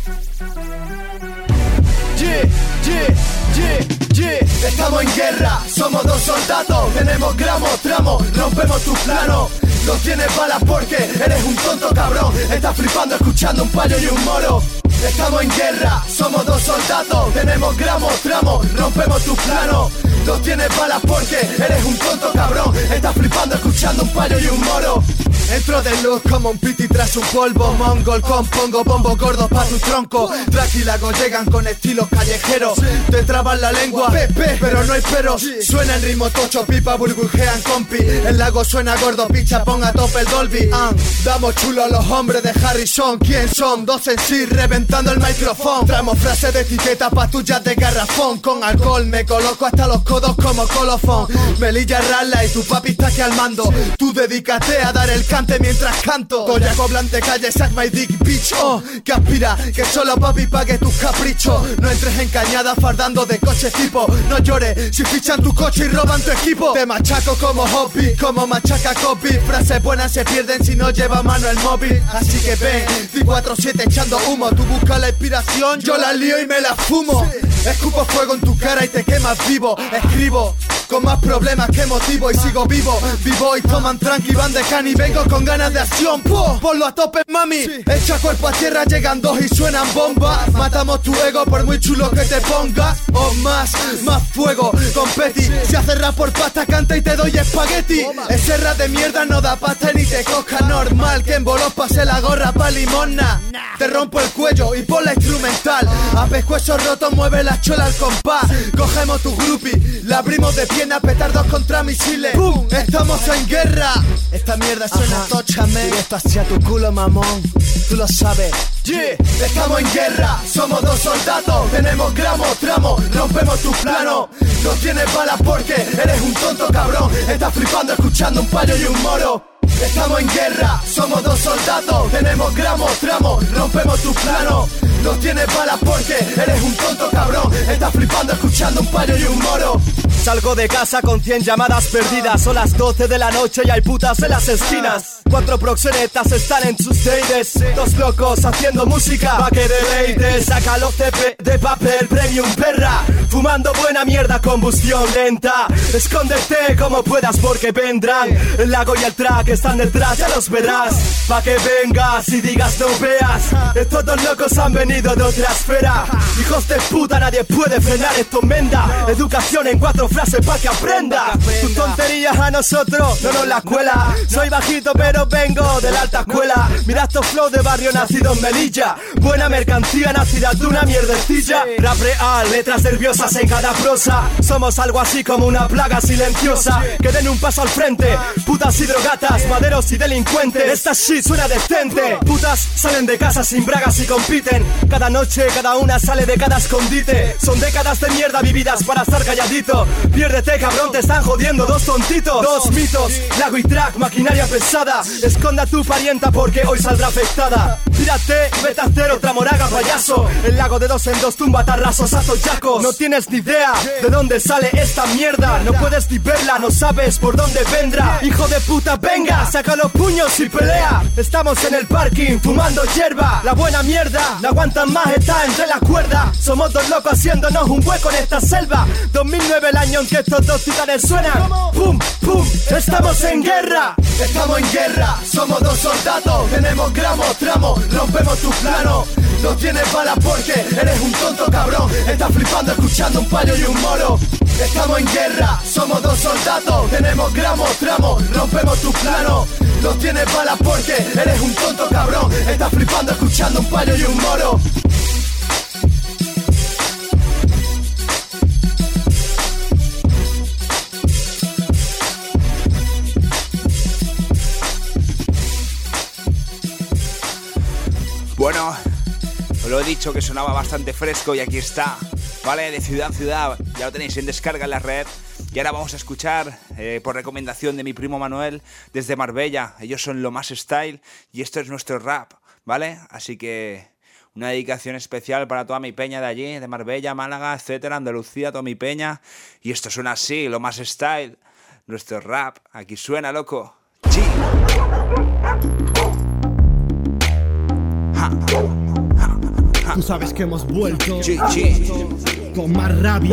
Yeah, yeah, yeah, yeah. Estamos en guerra, somos dos soldados. Tenemos gramos, tramos, rompemos tu plano. No tienes balas porque eres un tonto cabrón. Estás flipando escuchando un payo y un moro. Estamos en guerra, somos dos soldados. Tenemos gramos, tramos, rompemos tu plano. No tienes balas porque eres un tonto cabrón. Estás flipando escuchando un payo y un moro. Entro de luz como un piti tras un polvo mongol. Compongo bombo gordo pa' tu tronco. Tranquilagos llegan con estilos callejeros. Te traban la lengua, pepe, pero no hay peros. Suena el ritmo tocho, pipa burbujean compi. El lago suena gordo, picha, ponga a tope el Dolby. uh, Damos chulo a los hombres de Harrison. ¿Quién son? Dos en sí, reventando el micrófono. Traemos frases de etiqueta pa' tuyas de garrafón. Con alcohol me coloco hasta los codos como colofón. Melilla rala y tu papi está que al mando. Tú dedícate a dar el cante mientras canto. Toyaco blante calle, sac my dick bitch. Oh, que aspira, que solo papi pague tus caprichos. No entres en cañada fardando de coche tipo. No llores si fichan tu coche y roban tu equipo. Te machaco como hobby, como machaca copy. Frases buenas se pierden si no lleva mano el móvil. Así que ven, C cuatro siete echando humo. Tú buscas la inspiración, yo la lío y me la fumo. Escupo fuego en tu cara y te quemas vivo. Escribo con más problemas que motivo y sigo vivo. Vivo y toman tranqui, van de can y vengo con ganas de acción. ¡Puh! Ponlo a tope, mami. Echa cuerpo a tierra, llegan dos y suenan bombas. Matamos tu ego por muy chulo que te pongas. O más, más fuego, competi. Si haces rap por pasta, canta y te doy espagueti. Ese rap de mierda no da pasta ni te coja. Normal que en bolos pase la gorra pa' limosna. Te rompo el cuello y pon la instrumental. A pescuezo roto mueve la chola al compás. Cogemos tu groupie, la abrimos de pierna, petardos contra misiles. ¡Pum! Estamos en guerra. Esta mierda suena tocha, man. Esto hacia tu culo, mamón. Tú lo sabes. Yeah. Estamos en guerra, somos dos soldados. Tenemos gramos, tramos, rompemos tu plano. No tienes balas porque eres un tonto cabrón. Estás flipando escuchando un payo y un moro. Estamos en guerra, somos dos soldados. Tenemos gramos, tramos, rompemos tu plano. No tienes balas porque eres un tonto cabrón. Estás flipando escuchando un payo y un moro. Salgo de casa con cien llamadas perdidas. Son las doce de la noche y hay putas en las esquinas. Cuatro proxenetas están en sus deides. Dos locos haciendo música pa' que deleites. Saca los C P de papel premium perra. fumando buena mierda, combustión lenta. Escóndete como puedas porque vendrán. El lago y el track están detrás, ya los verás. Pa' que vengas y digas no veas. Estos dos locos han venido de otra esfera. Hijos de puta, nadie puede frenar esto, menda. Educación en cuatro frases pa' que aprenda. Tus tonterías a nosotros no nos la cuela. Soy bajito pero vengo de la alta escuela. Mira estos flow de barrio nacido en Melilla. Buena mercancía nacida de una mierdecilla. Rap real, letras nerviosas en cada prosa. Somos algo así como una plaga silenciosa. Que den un paso al frente. Putas y drogatas, maderos y delincuentes. Esta shit suena decente. Putas salen de casa sin bragas y compiten. Cada noche cada una sale de cada escondite. Son décadas de mierda vividas para estar calladito. Piérdete cabrón, te están jodiendo dos tontitos. Dos mitos, lago y track, maquinaria pesada. Esconda a tu parienta porque hoy saldrá afectada. Tírate, vete a hacer otra moraga, payaso. El lago de dos en dos tumba tarrasos a toyacos. No tienes ni idea de dónde sale esta mierda. No puedes ni verla, no sabes por dónde vendrá. Hijo de puta, venga, saca los puños y pelea. Estamos en el parking fumando hierba. La buena mierda, la aguantan más, está entre la cuerda. Somos dos locos haciéndonos un hueco en esta selva. dos mil nueve el año en que estos dos titanes suenan. Pum, pum, estamos en guerra. Estamos en guerra, somos dos soldados. Tenemos gramos, tramos, rompemos tu plano. No tienes balas porque eres un tonto cabrón. Estás flipando escuchando un payo y un moro. Estamos en guerra, somos dos soldados. Tenemos gramos, tramos, rompemos tu plano. No tienes balas porque eres un tonto cabrón. Estás flipando escuchando un payo y un moro. Bueno, os lo he dicho que sonaba bastante fresco y aquí está, ¿vale? De ciudad a ciudad, ya lo tenéis en descarga en la red. Y ahora vamos a escuchar, eh, por recomendación de mi primo Manuel, desde Marbella. Ellos son Lo Más Style y esto es nuestro rap, ¿vale? Así que una dedicación especial para toda mi peña de allí, de Marbella, Málaga, etcétera, Andalucía, toda mi peña. Y esto suena así, Lo Más Style, nuestro rap. Aquí suena, loco. ¡Chi! Tú sabes que hemos vuelto sí, sí. con más rabia,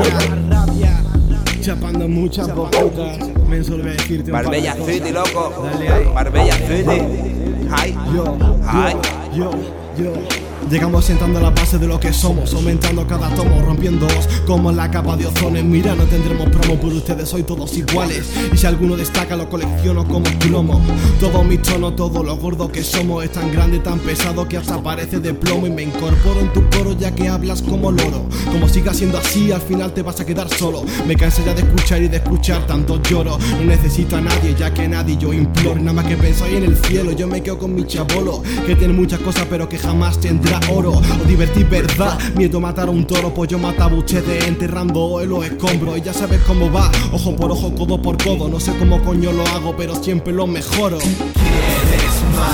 chapando muchas bocutas. Me solo voy a decirte Marbella un City, loco. Dale ahí. Marbella City. Hi. Yo, Hi. yo, yo, yo. Llegamos sentando la base de lo que somos, aumentando cada tomo, rompiéndoos como la capa de ozono. Mira, no tendremos promo por ustedes, hoy todos iguales. Y si alguno destaca, lo colecciono como plomo. Todo mi tono, todo lo gordo que somos es tan grande, tan pesado que hasta parece de plomo. Y me incorporo en tu coro ya que hablas como loro. Como sigas siendo así, al final te vas a quedar solo. Me cansé ya de escuchar y de escuchar tanto lloro. No necesito a nadie, ya que nadie yo imploro. Nada más que pensáis en el cielo, yo me quedo con mi chabolo, que tiene muchas cosas pero que jamás tendrá oro. O divertir, verdad, miedo a matar a un toro, pues yo mataba a ustedes enterrando en los escombros. Y ya sabes cómo va, ojo por ojo, codo por codo. No sé cómo coño lo hago, pero siempre lo mejoro. ¿Quieres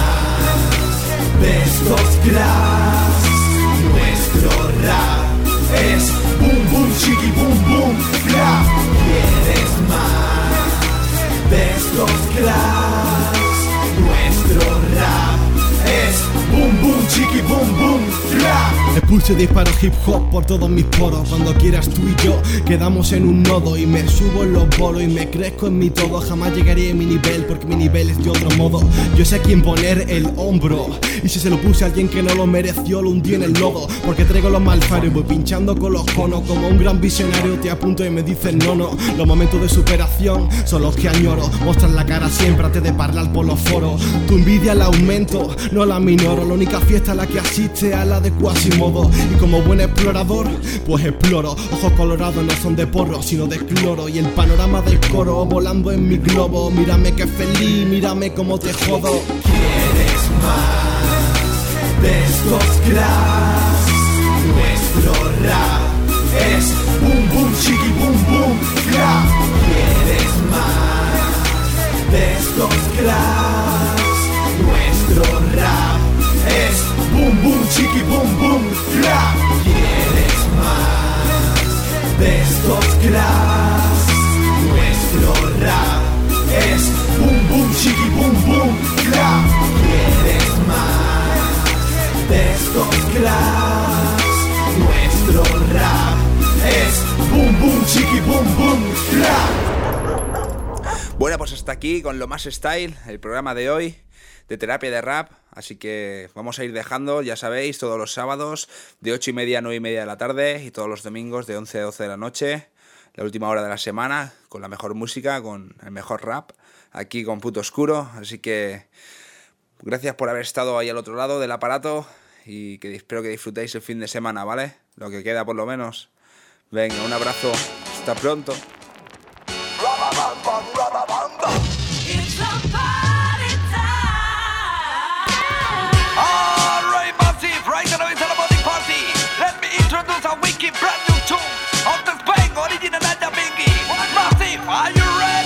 más de estos cracks? Nuestro rap es boom boom chiqui boom boom crap. ¿Quieres más de estos cracks? Nuestro rap es boom boom chiqui boom boom crap. Expulso disparos hip hop por todos mis poros. Cuando quieras tú y yo quedamos en un nodo. Y me subo en los bolos y me crezco en mi todo. Jamás llegaré a mi nivel porque mi nivel es de otro modo. Yo sé a quién poner el hombro. Y si se lo puse a alguien que no lo mereció, lo hundí en el lodo. Porque traigo los malfarios, voy pinchando con los conos. Como un gran visionario te apunto y me dicen no, no. Los momentos de superación son los que añoro. Mostrar la cara siempre antes de hablar por los foros. Tu envidia la aumento, no la minoro. La única fiesta a la que asiste a la de Quasimodo. Y como buen explorador, pues exploro. Ojos colorados no son de porro, sino de cloro. Y el panorama del coro volando en mi globo. Mírame que feliz, mírame como te jodo. ¿Quieres más de estos cracks? Nuestro rap es boom boom chiqui boom boom crap. ¿Quieres más de estos cracks? Nuestro rap es boom boom chiqui boom boom crap. ¿Quieres más de estos cracks? Nuestro rap es boom boom chiqui boom boom crap. ¿Quieres más de estos cracks? Nuestro rap es boom boom chiqui boom boom rap. Bueno, pues hasta aquí con lo más style, el programa de hoy de Terapia de Rap. Así que vamos a ir dejando, ya sabéis, todos los sábados de ocho y media a nueve y media de la tarde y todos los domingos de once a doce de la noche, la última hora de la semana, con la mejor música, con el mejor rap, aquí con Puto Oscuro. Así que gracias por haber estado ahí al otro lado del aparato y que espero que disfrutéis el fin de semana, ¿vale? Lo que queda por lo menos. Venga, un abrazo, hasta pronto. Alright, massive, right now it's all about the party. Let me introduce a wicked brand new tune of the Spain original and the Bingy. Massive, are you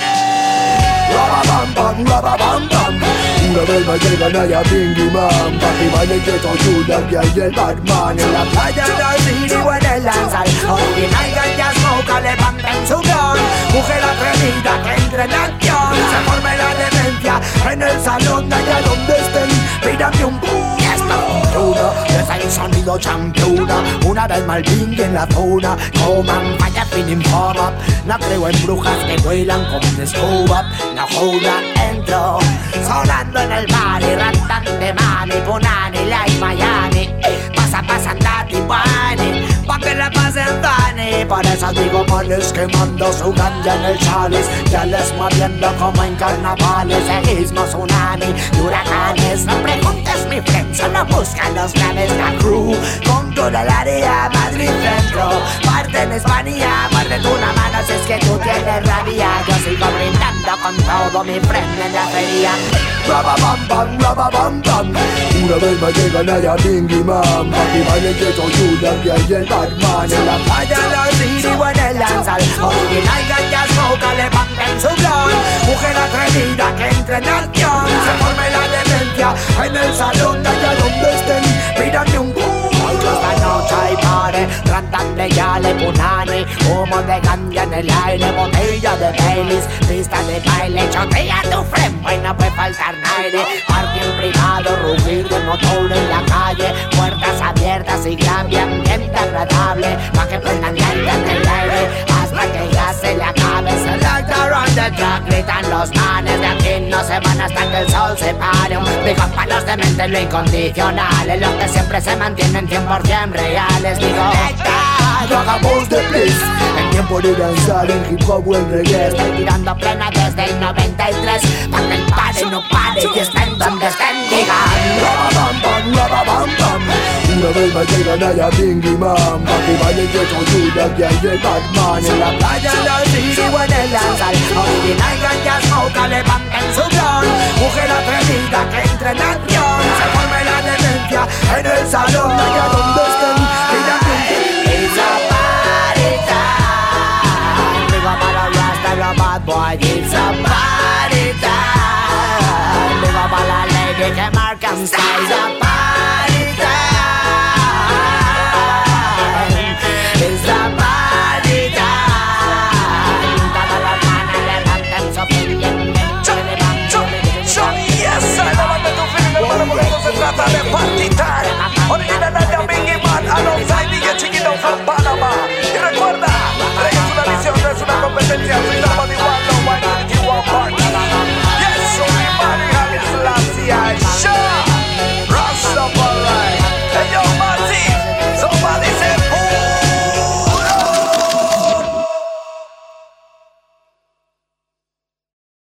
ready? Bam bam, bam bam bam. Una vez más llega Naya Bingy Man. Papi baile que ayuda que hay el Batman. En la playa del City o en el Lanzal, original ganja smoke, levanten su blon. Mujer atrevida que entre en acción. Se forme la demencia en el salón de allá donde estén. Pídame un boom. Esta cultura es el sonido championa. Una vez mal Bingy en la zona. Coman, vaya fin informa. No creo en brujas que vuelan como un escoba. No joda, entro sonando en el bar y rantan de mani, punani, like Miami. Pasa, pasa, andati, buani, pa' que la pasen Dani. Por eso digo manes quemando su ganja en el chalice. Ya les moviendo como en carnavales. Seísmo, tsunami y huracanes. No preguntes mi friend, solo busca los graves. La crew con toda el área Madrid centro. Parte en España, muérdete una mano si es que tú tienes rabia. Yo sigo brindando con todo mi friend en la feria. Bam bam, bam bam bam. Una vez más llega Naya Bingy Man. Papi baile que ayuda que hay el Batman. En la playa del City o en el Lanzal, original ganja smoke, levanten su blon. Mujer atrevida que entre en acción. Se forme la demencia en el salón de allá donde estén. Pídame un boom. Esta noche hay party, rantan de yale, punani, humo de ganja en el aire, botella de Baileys, pista de baile, chotea tu friend, pues no puede faltar nadie. Parking privado, rugir de motor en la calle, puertas abiertas y gran ambiente agradable, pa' que prendan lenta en el aire, hasta que ya se le acabe. Select around the track, gritan los manes, de aquí no se van hasta que el sol se pare. Digo pa' los dementes lo incondicional, es lo que siempre se mantienen cien por cien reales. Digo, hagamos de bliss en tiempo de danzar en hip hop o en reggae. Estoy tirando plena desde el noventa y tres, pa' que el pare no pare y estén donde estén. Digan, bam bam, bam bam bam. Una vez más llega Naya Bingy Man. Papi baile que ayuda que hay el Batman. En la playa del City o en el Lanzal, original ganja smoke, levanten su blon. Mujer atrevida que entre en acción. Se forme la demencia en el salón